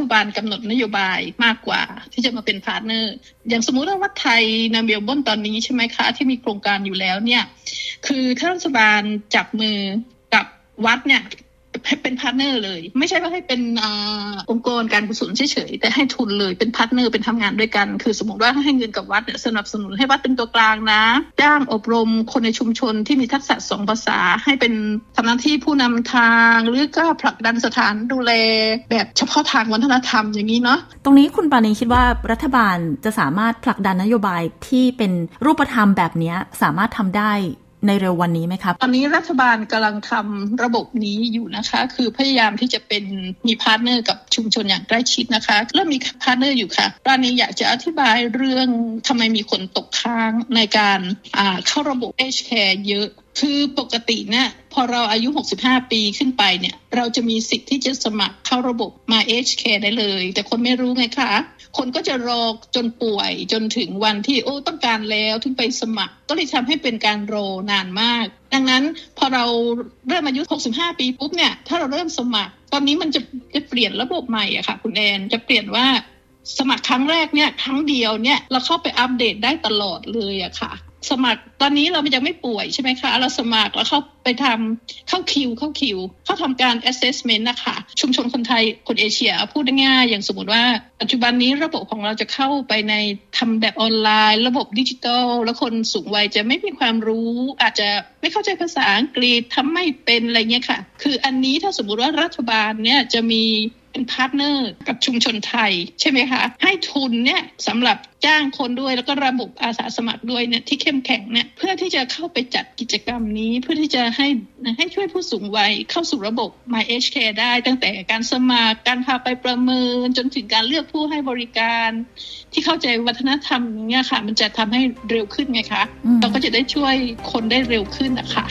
บาลกำหนดนโยบายมากกว่าที่จะมาเป็นพาร์ทเนอร์อย่างสมมุติว่าวัดไทยในเมลเบิร์นตอนนี้ใช่ไหมคะที่มีโครงการอยู่แล้วเนี่ยคือถ้ารัฐบาลจับมือกับวัดเนี่ยให้เป็นพาร์ทเนอร์เลยไม่ใช่ว่าให้เป็นอ่าองค์กรการกุศลเฉยๆแต่ให้ทุนเลยเป็นพาร์ทเนอร์เป็นทำงานด้วยกันคือสมมติว่าให้เงินกับวัดเนี่ยสนับสนุนให้วัดเป็นตัวกลางนะจ้างอบรมคนในชุมชนที่มีทักษะสองภาษาให้เป็นทำหน้าที่ผู้นำทางหรือก็ผลักดันสถานดูแลแบบเฉพาะทางวัฒนธรรมอย่างนี้เนาะตรงนี้คุณปานีคิดว่ารัฐบาลจะสามารถผลักดันนโยบายที่เป็นรูปธรรมแบบนี้สามารถทำได้ในเร็ววันนี้ไหมครับตอนนี้รัฐบาลกำลังทำระบบนี้อยู่นะคะคือพยายามที่จะเป็นมีพาร์ทเนอร์กับชุมชนอย่างใกล้ชิดนะคะเริ่มมีพาร์ทเนอร์อยู่ค่ะตอนนี้อยากจะอธิบายเรื่องทำไมมีคนตกค้างในการอ่าเข้าระบบ Age Care เยอะคือปกติเนี่ยพอเราอายุหกสิบห้าปีขึ้นไปเนี่ยเราจะมีสิทธิ์ที่จะสมัครเข้าระบบมา Age Care ได้เลยแต่คนไม่รู้ไงคะคนก็จะรอจนป่วยจนถึงวันที่โอ้ต้องการแล้วถึงไปสมัครก็เลยทำให้เป็นการรอนานมากดังนั้นพอเราเริ่มอายุหกสิบห้าปีปุ๊บเนี่ยถ้าเราเริ่มสมัครตอนนี้มันจะจะเปลี่ยนระบบใหม่อะค่ะคุณแอนจะเปลี่ยนว่าสมัครครั้งแรกเนี่ยครั้งเดียวเนี่ยเราเข้าไปอัปเดตได้ตลอดเลยอะค่ะสมัครตอนนี้เรายังไม่ป่วยใช่ไหมคะเราสมัครแล้วเข้าไปทำเข้าคิวเข้าคิวเข้าทำการ assessment นะคะชุมชนคนไทยคนเอเชียพูดง่ายๆอย่างสมมติว่าปัจจุบันนี้ระบบของเราจะเข้าไปในทำแบบออนไลน์ระบบดิจิทัลแล้วคนสูงวัยจะไม่มีความรู้อาจจะไม่เข้าใจภาษาอังกฤษทำไม่เป็นอะไรเงี้ยค่ะคืออันนี้ถ้าสมมติว่ารัฐบาลเนี่ยจะมีเป็นพาร์ทเนอร์กับชุมชนไทยใช่ไหมคะให้ทุนเนี่ยสำหรับจ้างคนด้วยแล้วก็ระบบอาสาสมัครด้วยเนี่ยที่เข้มแข็งเนี่ยเพื่อที่จะเข้าไปจัดกิจกรรมนี้เพื่อที่จะให้ให้ช่วยผู้สูงวัยเข้าสู่ระบบ My Age Care ได้ตั้งแต่การสมัครการพาไปประเมินจนถึงการเลือกผู้ให้บริการที่เข้าใจวัฒนธรรมเนี่ยค่ะมันจะทำให้เร็วขึ้นไงคะเราก็จะได้ช่วยคนได้เร็วขึ้นนะคะ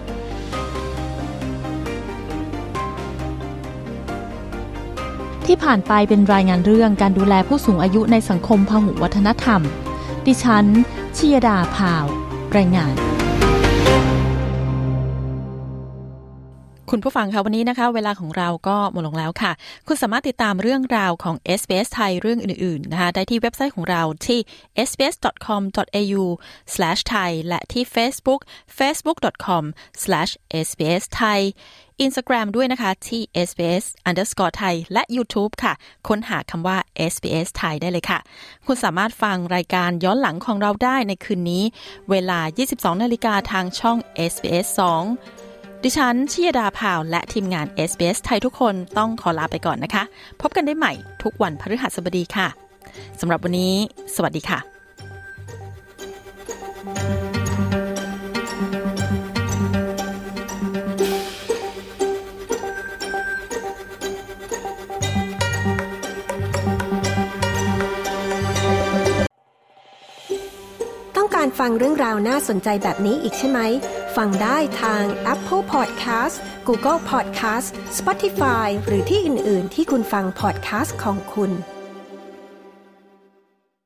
ที่ผ่านไปเป็นรายงานเรื่องการดูแลผู้สูงอายุในสังคมพหุวัฒนธรรมดิฉันชิยดาพาวรายงานคุณผู้ฟังคะวันนี้นะคะเวลาของเราก็หมดลงแล้วค่ะคุณสามารถติดตามเรื่องราวของ เอส บี เอส ไทยเรื่องอื่นๆนะคะได้ที่เว็บไซต์ของเราที่ เอส บี เอส ดอท คอม ดอท เอ ยู สแลช ไทย และที่ Facebook เฟซบุ๊ก ดอท คอม สแลช เอส บี เอส ไทย Instagram ด้วยนะคะที่ เอส บี เอส อันเดอร์สกอร์ ไทย และ YouTube ค่ะค้นหาคำว่า เอส บี เอส ไทยได้เลยค่ะคุณสามารถฟังรายการย้อนหลังของเราได้ในคืนนี้เวลา ยี่สิบสองนาฬิกาทางช่อง เอส บี เอส สองดิฉันชิยดาพาวและทีมงาน เอส บี เอส ไทยทุกคนต้องขอลาไปก่อนนะคะพบกันได้ใหม่ทุกวันพฤหัสบดีค่ะสำหรับวันนี้สวัสดีค่ะต้องการฟังเรื่องราวน่าสนใจแบบนี้อีกใช่ไหมฟังได้ทาง Apple Podcast Google Podcast Spotify หรือที่อื่นๆที่คุณฟัง podcast ของคุณ